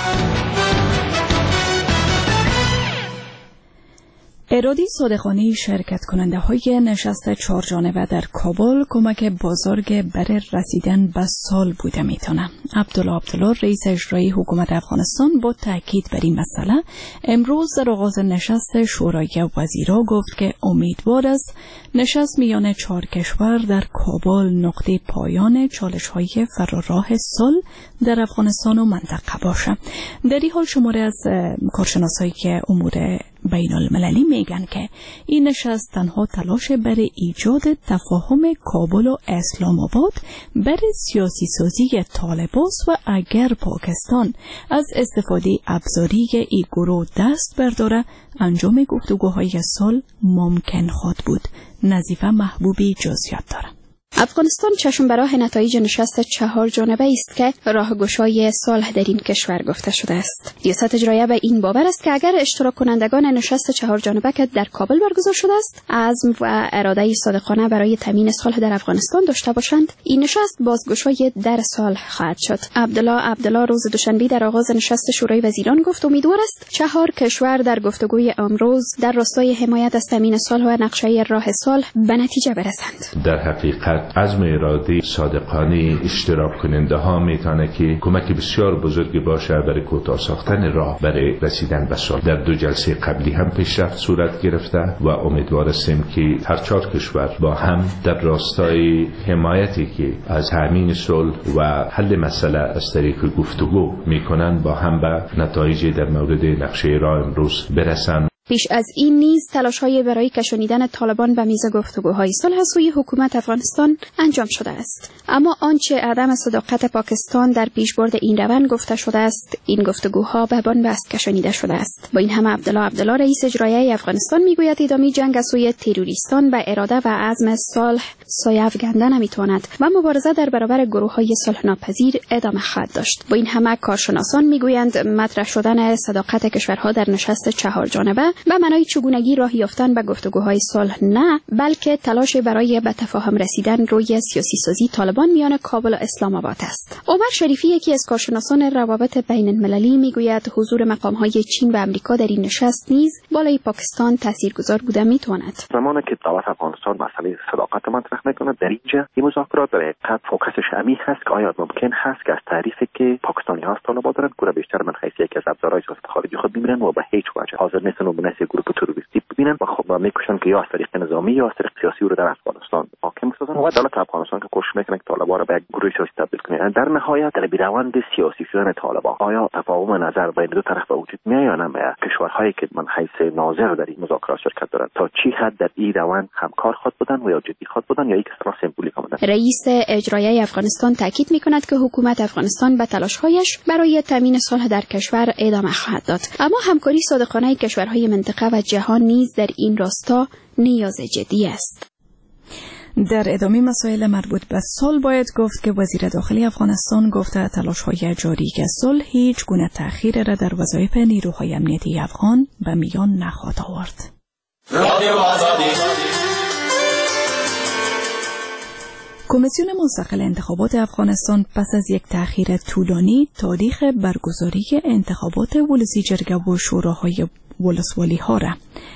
ارادی صادقانه شرکت کننده های نشست چهار جانبه در کابل کمک بزرگ برای رسیدن به سال بوده میتونه. عبدالله عبدالله رئیس اجرایی حکومت افغانستان با تاکید بر این مسئله امروز در آغاز نشست شورای وزیرا گفت که امیدوار است نشست میان چهار کشور در کابل نقطه پایان چالش های فراراه صلح در افغانستان و منطقه باشه. در این حال شماره از کارشناسایی که امور بین المللی میگن که این نشست تنها تلاش برای ایجاد تفاهم کابل و اسلام آباد برای سیاسی سازی طالباست و اگر پاکستان از استفاده ابزاری این گروه دست برداره انجام گفتگوهای صلح ممکن خواهد بود. نظیفه محبوبی جزئیات داره. افغانستان چشم به راه نتایج نشست چهار جانبه است که راهگشای صلح در این کشور گفته شده است. ریاست اجرایی به این باور است که اگر اشتراک کنندگان نشست چهار جانبه که در کابل برگزار شده است عزم و اراده صادقانه برای تامین صلح در افغانستان داشته باشند، این نشست بازگشای در صلح خواهد شد. عبدالله عبدالله روز دوشنبه در آغاز نشست شورای وزیران گفت امیدوار است چهار کشور در گفتگوی امروز در راستای حمایت از تامین صلح و نقشه راه صلح به نتیجه برسند. در حقیقت عزم ارادی صادقانه اشتراک کننده ها میتونه که کمک بسیار بزرگی باشه برای کوتاه ساختن راه برای رسیدن به صلح. در دو جلسه قبلی هم پیشرفت صورت گرفته و امیدوار هستیم که هر چهار کشور با هم در راستای حمایتی که از همین صلح و حل مسئله از طریق گفتگو میکنن با هم به نتایج در مورد نقشه راه امروز برسن. پیش از این نیز تلاش‌های برای کشانیدن طالبان به میز گفتگوهای صلح سوی حکومت افغانستان انجام شده است، اما آنچه عدم صداقت پاکستان در پیشبرد این روند گفته شده است این گفتگوها به بنبست کشانیده شده است. با این همه عبدالله عبدالله رئیس اجرایی افغانستان میگوید ادامه جنگ از سوی تروریستان به اراده و عزم صلح سایه افکنده نمیتواند و مبارزه در برابر گروه‌های صلح ناپذیر ادامه خواهد داشت. با این همه کارشناسان میگویند مطرح شدن صداقت کشورها در نشست چهار جانبه به معنای چگونگی راه یافتن به گفتگوهای صلح نه، بلکه تلاش برای به تفاهم رسیدن روی سیاسی سازی طالبان میان کابل و اسلام آباد است. عمر شریفی یکی از کارشناسان روابط بین المللی میگوید حضور مقام‌های چین و آمریکا در این نشست نیز بالای پاکستان تاثیرگذار بوده میتواند. زمانی که دولت افغانستان مسئله صداقت مطرح میکنه در اینجا این مذاکرات در حقیقت فوکسش عمیق هست که آیا ممکن هست که از تعریفی که پاکستانی ها طالبان دارن گوره بیشتر من حیث یکی از ابزارهای سیاست خارجی خود میبینن و به هیچ وجه حاضر نیستن و به گروه تروریستی ببینن و خب میکشن که یا از طریق نظامی یا از طریق سیاسی رو در افغانستان حاکم بسازن و دولت افغانستان که کوشش میکنه که طالبان رو به یک گروه سیاسی تبدیل کنه. در نهایت در روند سیاسی شدن طالبان آیا تفاهم نظر بین دو طرف به وجود میاد یا نه؟ کشورهایی که من حیث ناظر در این مذاکرات شرکت دارن تا چی حد در این روند همکار خود بودن و یا جدی خود بودن یا یک اصطلاح سمبولیک بودن. رئیس اجرایی افغانستان تاکید میکند که حکومت افغانستان به تلاش‌هایش برای تامین صلح در کشور ادامه خواهد داد، اما همکاری صادقانه کشورهای منطقه و جهان نیز در این راستا نیاز جدی است. در ادامه مسائل مربوط به صلح باید گفت که وزیر داخلی افغانستان گفته تلاش‌های جاری صلح هیچ گونه تأخیر را در وظایف نیروهای امنیتی افغان به میان نخواهد آورد. رادیو آزادی. کمیسیون مستقل انتخابات افغانستان پس از یک تأخیر طولانی تاریخ برگزاری انتخابات ولسی جرگه و شوراهای ولسوالی ها را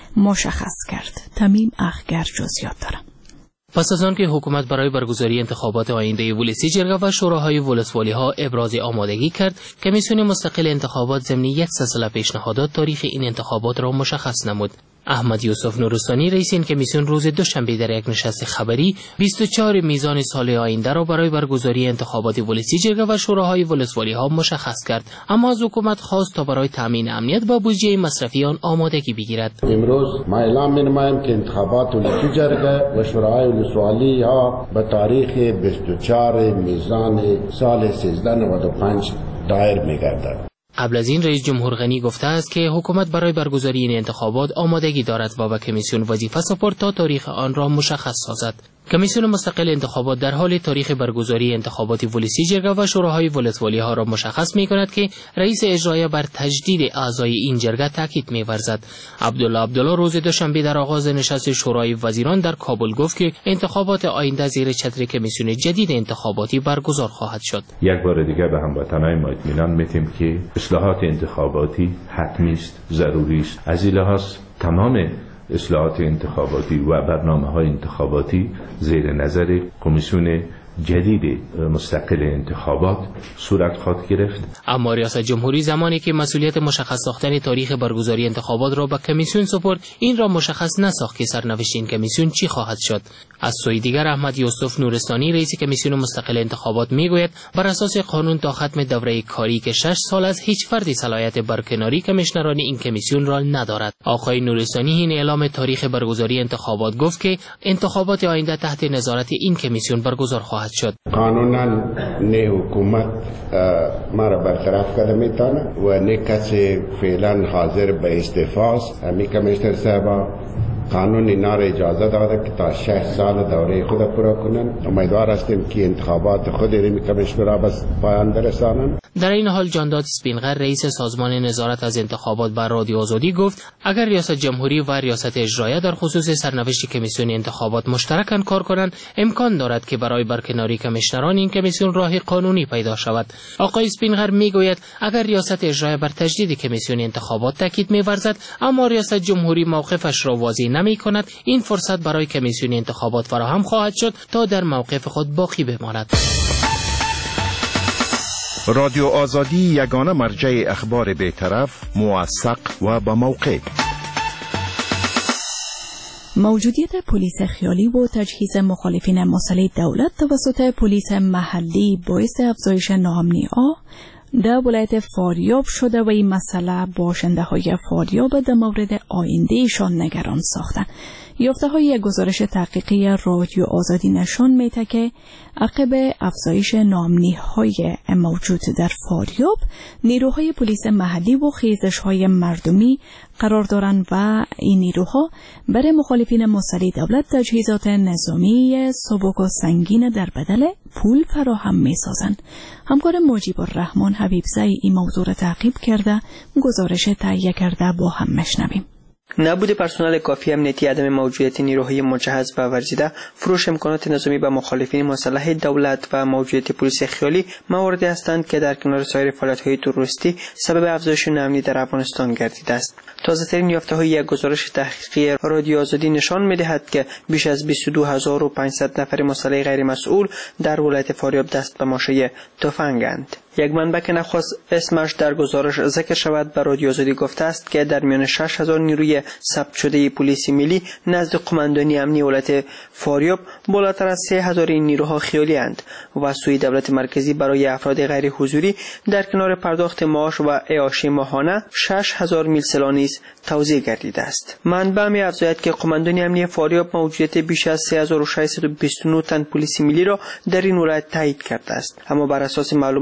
مشخص کرد. تمیم اخگر جزئیات دارد. پس از آن که حکومت برای برگزاری انتخابات آینده ولسی جرگه و شوراهای ولسوالی ها ابراز آمادگی کرد، کمیسیون مستقل انتخابات ضمن یک سلسله پیشنهادات تاریخ این انتخابات را مشخص نمود. احمد یوسف نورستانی رئیس این کمیسیون روز دوشنبه در یک نشست خبری بیست و چهار میزان سال آینده را برای برگزاری انتخابات ولسی جرگه و شوراهای ولسوالی ها مشخص کرد، اما از حکومت خواست تا برای تامین امنیت و بودجه مصرفیان آمادگی بگیرد. امروز ما اعلام می‌نمایم که انتخابات ولسی جرگه و شوراهای ولسوالی ها به تاریخ بیست و چهار میزان سال سیزده نود و پنج دایر می‌گردد. قبل از این رئیس جمهور غنی گفته است که حکومت برای برگزاری این انتخابات آمادگی دارد و به کمیسیون وظیفه سپرد تا تاریخ آن را مشخص سازد. کمیسیون مستقل انتخابات در حال تاریخ برگزاری انتخابات ولسی جرگه و شوراهای ولسوالی ها را مشخص می کند که رئیس اجرایی بر تجدید اعضای این جرگه تاکید می ورزد. عبدالله عبدالله روز دوشنبه در آغاز نشست شورای وزیران در کابل گفت که انتخابات آینده زیر چتر کمیسیون جدید انتخاباتی برگزار خواهد شد. یک بار دیگر به هموطنان ما اطمینان میدیم که اصلاحات انتخاباتی حتمی است، ضروری است. از این لحاظ تمام اصلاحات انتخاباتی و برنامه‌های انتخاباتی زیر نظر کمیسیون جدید مستقل انتخابات صورت خواهد گرفت. اما ریاست جمهوری زمانی که مسئولیت مشخص ساختن تاریخ برگزاری انتخابات را به کمیسیون سپرد، این را مشخص نساخت که سرنوشت این کمیسیون چی خواهد شد. از سوی دیگر احمد یوسف نورستانی رئیس کمیسیون مستقل انتخابات میگوید بر اساس قانون تا ختم دوره کاری که شش سال از هیچ فردی صلاحیت برکناری کمیشنران این کمیسیون را ندارد. آقای نورستانی این اعلام تاریخ برگزاری انتخابات گفت که انتخابات آینده تحت نظارت این کمیسیون برگزار خواهد شد. قانونا نه حکومت ما را برطرف کرده میتونه و نه کسی فعلا حاضر به استعفا است. همی کمیشنر صاحب قانون اینا را اجازه داده که تا شش سال دوره خود پورا کنند. امیدوار هستیم که انتخابات خود این کمیشنر را به پایان برسانند. در این حال جانداد اسپینغر رئیس سازمان نظارت از انتخابات بر رادیو آزادی گفت اگر ریاست جمهوری و ریاست اجرایی در خصوص سرنوشت کمیسیون انتخابات مشترکاً کار کنند، امکان دارد که برای برکناری کمیشنران این کمیسیون راه قانونی پیدا شود. آقای اسپینغر میگوید اگر ریاست اجرایی بر تجدید کمیسیون انتخابات تاکید می‌ورزد اما ریاست جمهوری موقفش را واضح نمی کند، این فرصت برای کمیسیون انتخابات فراهم خواهد شد تا در موقف خود باقی بماند. رادیو آزادی یگانه مرجع اخبار بی‌طرف، موثق و با موقع. موجودیت پلیس خیالی و تجهیز مخالفین مسلح دولت توسط پلیس محلی باعث افزایش ناامنی‌ها در ولایت فاریاب شده و این مسئله باشنده های فاریاب در مورد آینده ایشان نگران ساختند. یافته های یک گزارش تحقیقی رادیو آزادی نشان میده که عقب افزایش ناامنی های موجود در فاریاب، نیروهای پلیس محلی و خیزش های مردمی قرار دارند و این نیروها برای مخالفین مسلح دولت تجهیزات نظامی سبک و سنگین در بدل پول فراهم می سازند. همکار مجیب الرحمن حبیبزئی این موضوع را تعقیب کرده، گزارش تهیه کرده، با هم مشنویم. نبود پرسنل کافی امنیتی، عدم موجودیت نیروهای مجهز و ورزیده، فروش امکانات نظامی به مخالفین مسلح دولت و موجودیت پلیس خیالی مواردی هستند که در کنار سایر فعالیت‌های تروریستی سبب افزایش ناامنی در افغانستان گردیده است. تازه‌ترین یافته‌های یک گزارش تحقیقی رادیو آزادی نشان می‌دهد که بیش از بیست و دو هزار و پانصد نفر مسلح غیر مسئول در ولایت فاریاب دست به ماشه تفنگند. یک منبع که نخواست اسمش در گزارش ذکر شود به رادیو آزادی گفته است که در میان شش هزار نیروی ثبت شده پلیس ملی نزد قماندانی امنی ولایت فاریاب بالاتر از سه هزار این نیروها خیالی اند و سوی دولت مرکزی برای افراد غیر حضوری در کنار پرداخت معاش و اعاشه ماهانه شش هزار میل سلانی توزیع گردیده است. منبع می افزاید که قماندانی امنی فاریاب موجودیت بیش از سه هزار و ششصد و بیست و نه تن پلیس ملی را در این ولایت تایید کرده است، اما بر اساس معلومات که از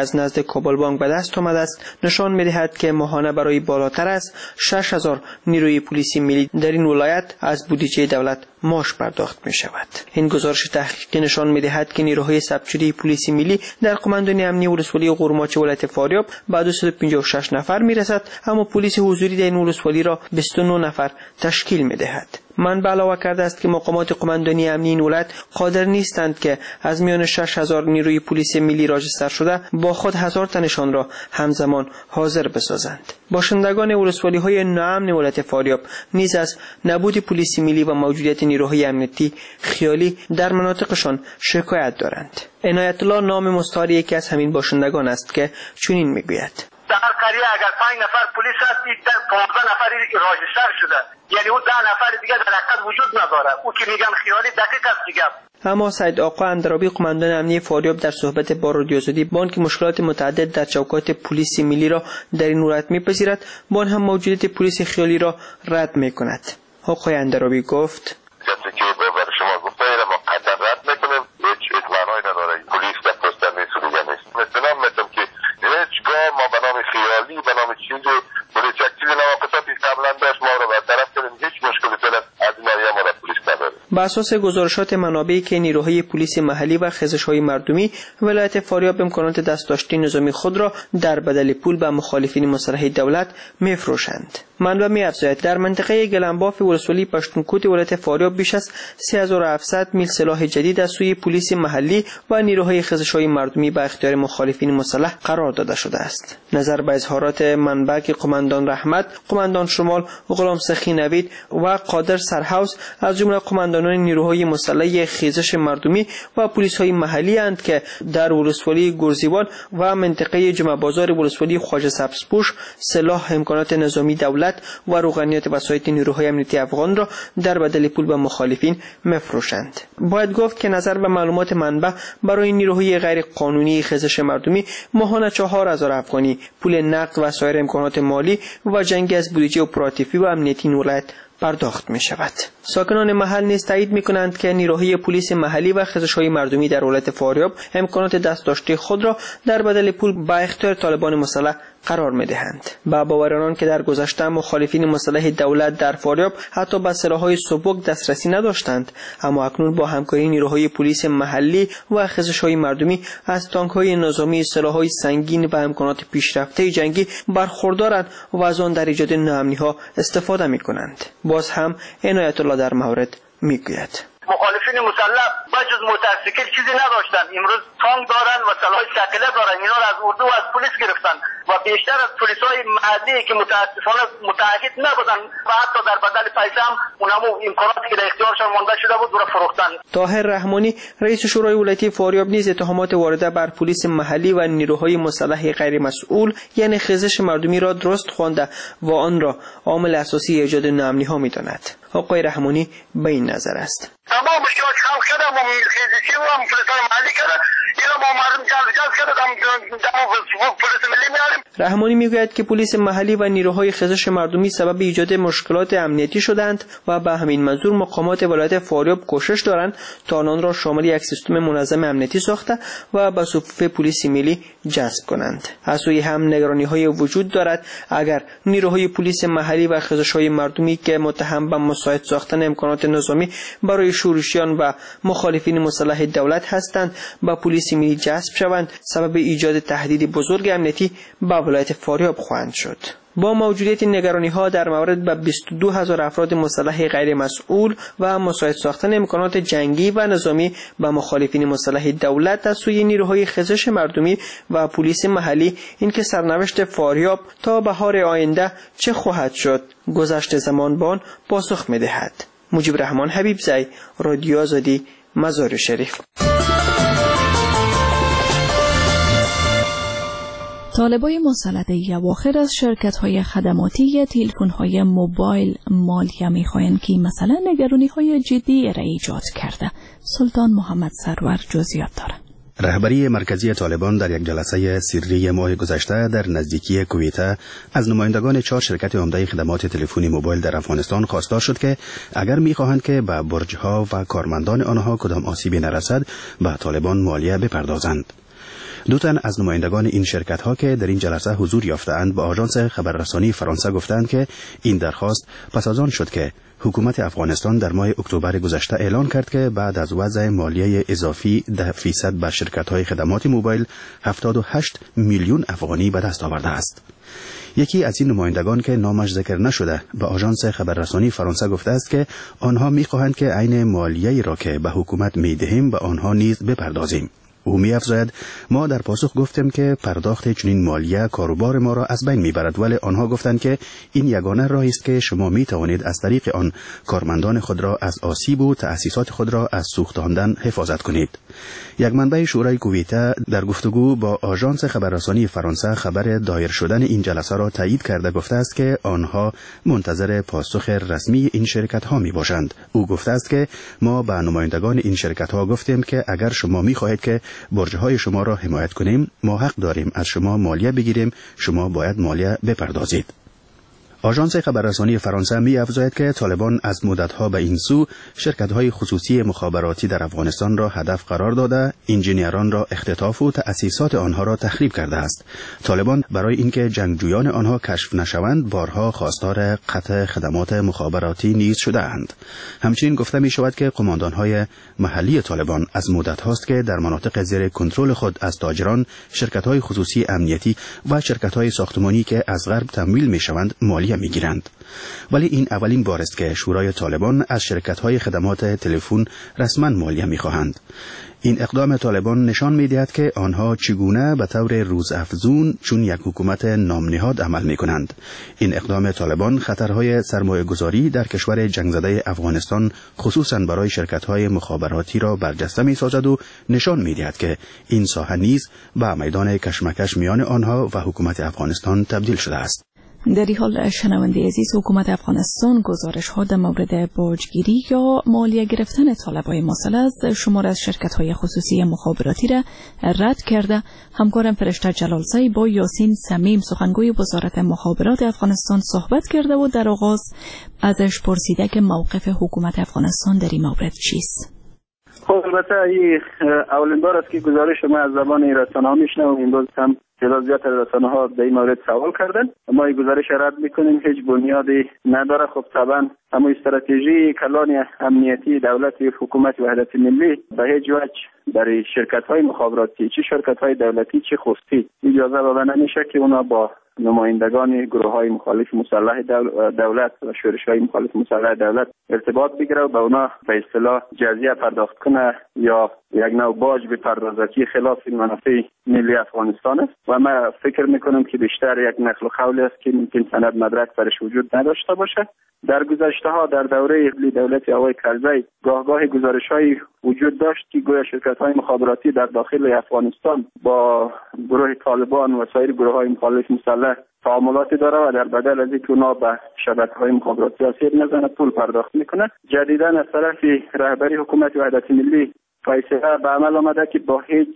از نزد کابل بانک به دست آمده است نشان می‌دهد که ماهانه برای بالاتر از شش هزار نیروی پلیسی ملی در این ولایت از بودجه دولت معاش پرداخت می شود. این گزارش تحقیقی نشان می دهد که نیروهای ثبت شده پلیس ملی در قماندانی امنی ولسوالی قورماچ ولایت فاریاب به دویست و پنجاه و شش نفر می رسد، اما پلیس حضوری در این ولسوالی را بیست و نه نفر تشکیل می دهد. منبع علاوه کرده است که مقامات قماندانی امنی این ولایت قادر نیستند که از میان شش هزار نیروی پلیس ملی راجستر شده با خود هزار تنشان را همزمان حاضر بسازند. باشندگان ولسوالی‌های ناامن ولایت فاریاب نیز از نبود پلیس ملی و موجودیت نیروهای امنیتی خیالی در مناطقشان شکایت دارند. عنایت الله نام مستعار یکی از همین باشندگان است که چنین میگوید: در قریه اگر پنج نفر پلیس هست، در پانزده نفر راجستر شده، یعنی اون ده نفر دیگه در حقیقت وجود نداره. او که میگن خیالی دقیق است دیگه. اما سید آقا اندرابی قماندان امنی فاریاب در صحبت با رادیو آزادی بان که مشکلات متعدد در چوکات پلیس ملی را در این ولایت میپذیرد، بان هم موجودیت پلیس خیالی را رد میکند. آقای اندرابی گفت: کسی که بر شما گفته ما قطعا رد میکنیم، هیچ اطمینانی نداره. پلیس در پوستر نیست و دیگه نیست. مثلا میتونم که هیچگاه ما به نام خیالی به نام چیزی پلیس اکتیوی نواقصاتی قبلا داشت ما را برطرف کردیم، هیچ مشکلی فعلا از این آیه ما را پلیس نداره. بر اساس گزارشات منابعی که نیروهای پلیس محلی و خیزش‌های مردمی ولایت فاریاب امکانات دستداشتی نظامی خود را در بدل پول به مخالفین مسلح دولت می‌فروشند. منبع می‌افزاید در منطقه گلنباف ولسوالی پشتونکوت ولایت فاریاب بیش از سه هزار و هفتصد میل سلاح جدید از سوی پلیس محلی و نیروهای خیزش‌های مردمی به اختیار مخالفین مسلح قرار داده شده است. نظر به اظهارات منبع که قماندان رحمت، قماندان شمال غلام سخی نوید و قادر سرحوز از جمله قماندانان نیروهای مسلح خیزش مردمی و پلیس‌های محلی اند که در ولسوالی گرزیوان و منطقه جمعه بازار ولسوالی خواجه سبزپوش سلاح، امکانات نظامی دولت و روغنیات وسایط نیروهای امنیتی افغان را در بدل پول به مخالفین می‌فروشند. باید گفت که نظر به معلومات منبع برای نیروهای غیر قانونی خیزش مردمی ماهانه چهار هزار افغانی پول نقد و سایر امکانات مالی و جنگی از بودجه اپراتیوی و امنیتی این ولایت پرداخت می شود. ساکنان محل نیز تایید می کنند که نیروهای پلیس محلی و خیزش‌های مردمی در ولایت فاریاب امکانات دستداشتی خود را در بدل پول به اختیار طالبان مسلح قرار می دهند. با باور آنان که در گذشته مخالفین مسلح دولت در فاریاب حتی به سلاح‌های سبک دسترسی نداشتند، اما اکنون با همکاری نیروهای پلیس محلی و خیزش‌های مردمی از تانک‌های نظامی، سلاح‌های سنگین و امکانات پیشرفته جنگی برخوردارند و از آن در ایجاد ناامنی‌ها استفاده می‌کنند. باز هم عنایت الله در مورد میگوید: مخالفین مسلح بجز موتورسیکل چیزی نداشتن، امروز تانک دارن و سلاح ثقیله دارن. اینا را از اردو و از پلیس گرفتن و بیشتر از پلیس‌های محلی که متاسفانه متعهد نبودن و حتی در بدل پیسه هم اونم امکاناتی که در اختیارشان مانده شده بود رو فروختن. طاهر رحمانی رئیس شورای ولایتی فاریاب نیز اتهامات وارده بر پلیس محلی و نیروهای مسلح غیر مسئول یعنی خیزش مردمی را درست خوانده و آن را عامل اساسی ایجاد ناامنی‌ها می‌داند. آقای رحمانی به این نظر است: تمام مشکلات حل شده، ما خیزشی و هم پلیس‌های محلی کرده، اینا ما مردم جلب جلب کرده، هم پلیس ملی میاریم. رحمانی میگوید که پلیس محلی و نیروهای خیزش مردمی سبب ایجاد مشکلات امنیتی شدند و به همین منظور مقامات ولایت فاریاب کوشش دارند تا آنان را شامل یک سیستم منظم امنیتی ساخته و به صفوف پلیس ملی جذب کنند. از سوی هم نگرانی‌های وجود دارد اگر نیروهای پلیس محلی و خیزش‌های مردمی که متهم به مساعد ساختن امکانات نظامی برای شورشیان و مخالفین مسلح دولت هستند با پلیس ملی جذب شوند، سبب ایجاد تهدید بزرگ امنیتی به ولایت فاریاب خواهند شد. با موجودیت نگرانی‌ها در مورد به بیست و دو هزار افراد مسلح غیر مسئول و مساعد ساختن امکانات جنگی و نظامی به مخالفین مسلح دولت از سوی نیروهای خیزش مردمی و پلیس محلی، اینکه سرنوشت فاریاب تا بهار آینده چه خواهد شد، گذشت زمان بان پاسخ می‌دهد. مجیب رحمان حبیبزی، رادیو آزادی، مزار شریف. طالبای مسلح اواخر از شرکت‌های خدماتی تلفن‌های موبایل مالیه می‌خواهند که مثلا نگرانی‌های جدی را ایجاد کرده. سلطان محمد سرور جزئیات دارد. رهبری مرکزی طالبان در یک جلسه سری ماه گذشته در نزدیکی کویته از نمایندگان چهار شرکت عمده خدمات تلفنی موبایل در افغانستان خواستار شد که اگر می‌خواهند که به برج‌ها و کارمندان آنها کدام آسیبی نرسد به طالبان مالیه بپردازند. دو تن از نمایندگان این شرکت ها که در این جلسه حضور یافتند به آژانس خبررسانی فرانسه گفتند که این درخواست پس از آن شد که حکومت افغانستان در ماه اکتبر گذشته اعلان کرد که بعد از وضع مالیه اضافی ده فیصد به شرکت‌های خدمات موبایل هفتاد و هشت میلیون افغانی به دست آورده است. یکی از این نمایندگان که نامش ذکر نشده به آژانس خبررسانی فرانسه گفته است که آنها می‌خواهند که عین مالیه‌ای را که به حکومت می‌دهیم به آنها نیز بپردازیم. او می‌افزاید ما در پاسخ گفتیم که پرداخت چنین مالیه کاروبار ما را از بین میبرد، ولی آنها گفتند که این یگانه راهی است که شما می توانید از طریق آن کارمندان خود را از آسیب و تأسیسات خود را از سوختاندن حفاظت کنید. یک منبع شورای کویته در گفتگو با آژانس خبررسانی فرانسه خبر دایر شدن این جلسه را تایید کرده گفته است که آنها منتظر پاسخ رسمی این شرکت ها می باشند. او گفته است که ما به نمایندگان این شرکت ها گفتیم که اگر شما می خواهید که برج‌های شما را حمایت کنیم، ما حق داریم از شما مالیه بگیریم، شما باید مالیه بپردازید. آژانس خبررسانی فرانسه می افزاید که طالبان از مدتها به این سو شرکت‌های خصوصی مخابراتی در افغانستان را هدف قرار داده، انجینیران را اختطاف و تأسیسات آنها را تخریب کرده است. طالبان برای اینکه جنگجویان آنها کشف نشوند، بارها خواستار قطع خدمات مخابراتی نیز شده اند. همچنین گفته می شود که قماندان‌های محلی طالبان از مدت هاست که در مناطق زیر کنترل خود از تاجران، شرکت‌های خصوصی امنیتی و شرکت‌های ساختمانی که از غرب تمویل می‌شوند مالیه می‌گیرند. ولی این اولین بار است که شورای طالبان از شرکت‌های خدمات تلفن رسما مالیه می‌خواهند. این اقدام طالبان نشان می‌دهد که آنها چگونه به طور روزافزون چون یک حکومت نامنهاد عمل می‌کنند. این اقدام طالبان خطرهای سرمایه‌گذاری در کشور جنگ زده افغانستان خصوصاً برای شرکت‌های مخابراتی را برجسته می‌سازد و نشان می‌دهد که این ساحه نیز به میدان کشمکش میان آنها و حکومت افغانستان تبدیل شده است. در این حال شنونده عزیز، حکومت افغانستان گزارش ها در مورد باجگیری یا مالیه گرفتن طالبای مسئله از شمار از شرکت های خصوصی مخابراتی را رد کرده. همکارم فرشته جلالزایی با یاسین سمیم سخنگوی وزارت مخابرات افغانستان صحبت کرده و در آغاز ازش پرسیده که موقف حکومت افغانستان در این مورد چیست. خب البته این اولین بار است که گزارش ما از زبان رسانه‌ها میشنویم. امروز هم تعداد زیاد رسانه‌ها در این مورد سوال کردن. ما این گزارش رد میکنیم، هیچ بنیادی نداره. خب طبعا اما استراتژی کلان امنیتی دولت حکومت وحدت ملی به هیچ وجه برای شرکت‌های مخابراتی، چه شرکت‌های دولتی چه خصوصی، اجازه داده نمیشه که اونا با نمایندگان گروه‌های مخالف مسلح دولت و شورش‌های مخالف مسلح دولت ارتباط بگیره و به اونا به اصطلاح جزیه پرداخت کنه یا یک نوع باج بپردازه که خلاف منافع ملی افغانستان است. و من فکر میکنم که بیشتر یک نقل و قول است که ممکن سند مدرک برش وجود نداشته باشه. در گذشته ها در دوره دولت آقای کرزی گاه گاه گزارش‌های وجود داشت که گویا شرکت‌های مخابراتی در داخل افغانستان با گروه طالبان و سایر گروه‌های مخالف مسلح تعاملاتی داره و در بدل از اینکه اونا به شبکه‌های مخابراتی آسیب نزنه پول پرداخت میکنه. جدیداً از طرف رهبری حکومت وحدت ملی فیصله به عمل آمده که با هیچ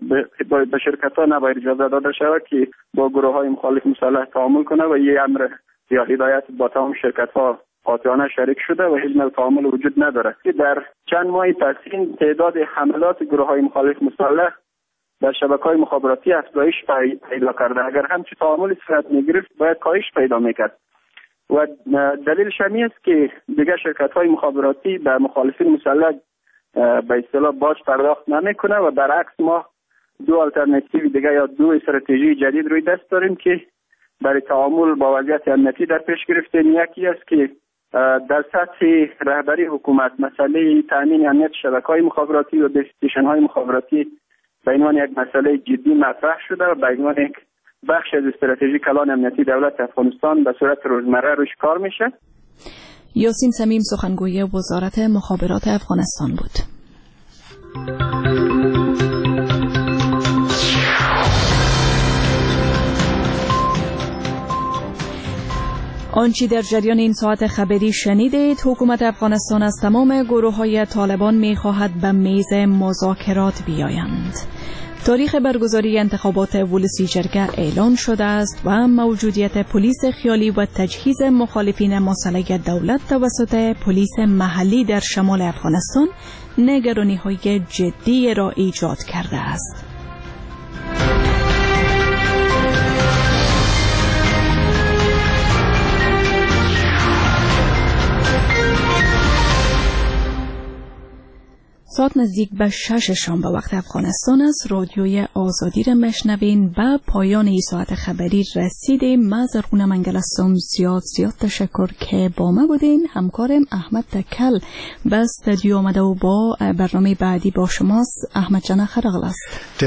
به شرکت‌ها نباید اجازه داده شود که با گروه‌های مخالف مسلح تعامل کنه و یه امر یا هدایت با تمام شرکت‌ها قاطعانه شریک شده و هیچ نوع تعامل وجود نداره. که در چند ماه پسین تعداد حملات گروه‌های مخالف مسلح در شبکه‌های مخابراتی افزایش پیدا کرده. اگر همچین تعاملی صورت می‌گرفت باید کاهش پیدا می‌کرد. و دلیلش این است که دیگر شرکت‌های مخابراتی به مخالفین مسلح به اصطلاح باج پرداخت نمی‌کنه و برعکس ما دو آلترناتیو دیگه یا دو استراتژی جدید روی دست داریم که برای تعامل با وضعیت امنیتی در پیش گرفتیم. یکی است که در سطح رهبری حکومت مسئله تامین امنیت شبکه‌های مخابراتی و استیشن‌های مخابراتی به عنوان یک مسئله جدی مطرح شده و به عنوان یک بخش از استراتژی کلان امنیتی دولت افغانستان به صورت روزمره روش کار میشه. یاسین سمیم سخنگوی وزارت مخابرات افغانستان بود. آنچه در جریان این ساعت خبری شنیدید، حکومت افغانستان از تمام گروه‌های طالبان می‌خواهد به میز مذاکرات بیایند. تاریخ برگزاری انتخابات ولسی جرگه اعلان شده است و موجودیت پلیس خیالی و تجهیز مخالفین مسلح دولت توسط پلیس محلی در شمال افغانستان نگرانی‌های جدی را ایجاد کرده است. ساعت نزدیک به شش شام به وقت افغانستان است. رادیوی آزادی را مشنوین. به پایان این ساعت خبری رسیدیم. من زرغونه منگل هستم. زیاد زیاد تشکر که با ما بودین. همکارم احمد تکل به استودیو آمده و با برنامه بعدی با شماست. احمد جان خرقل است.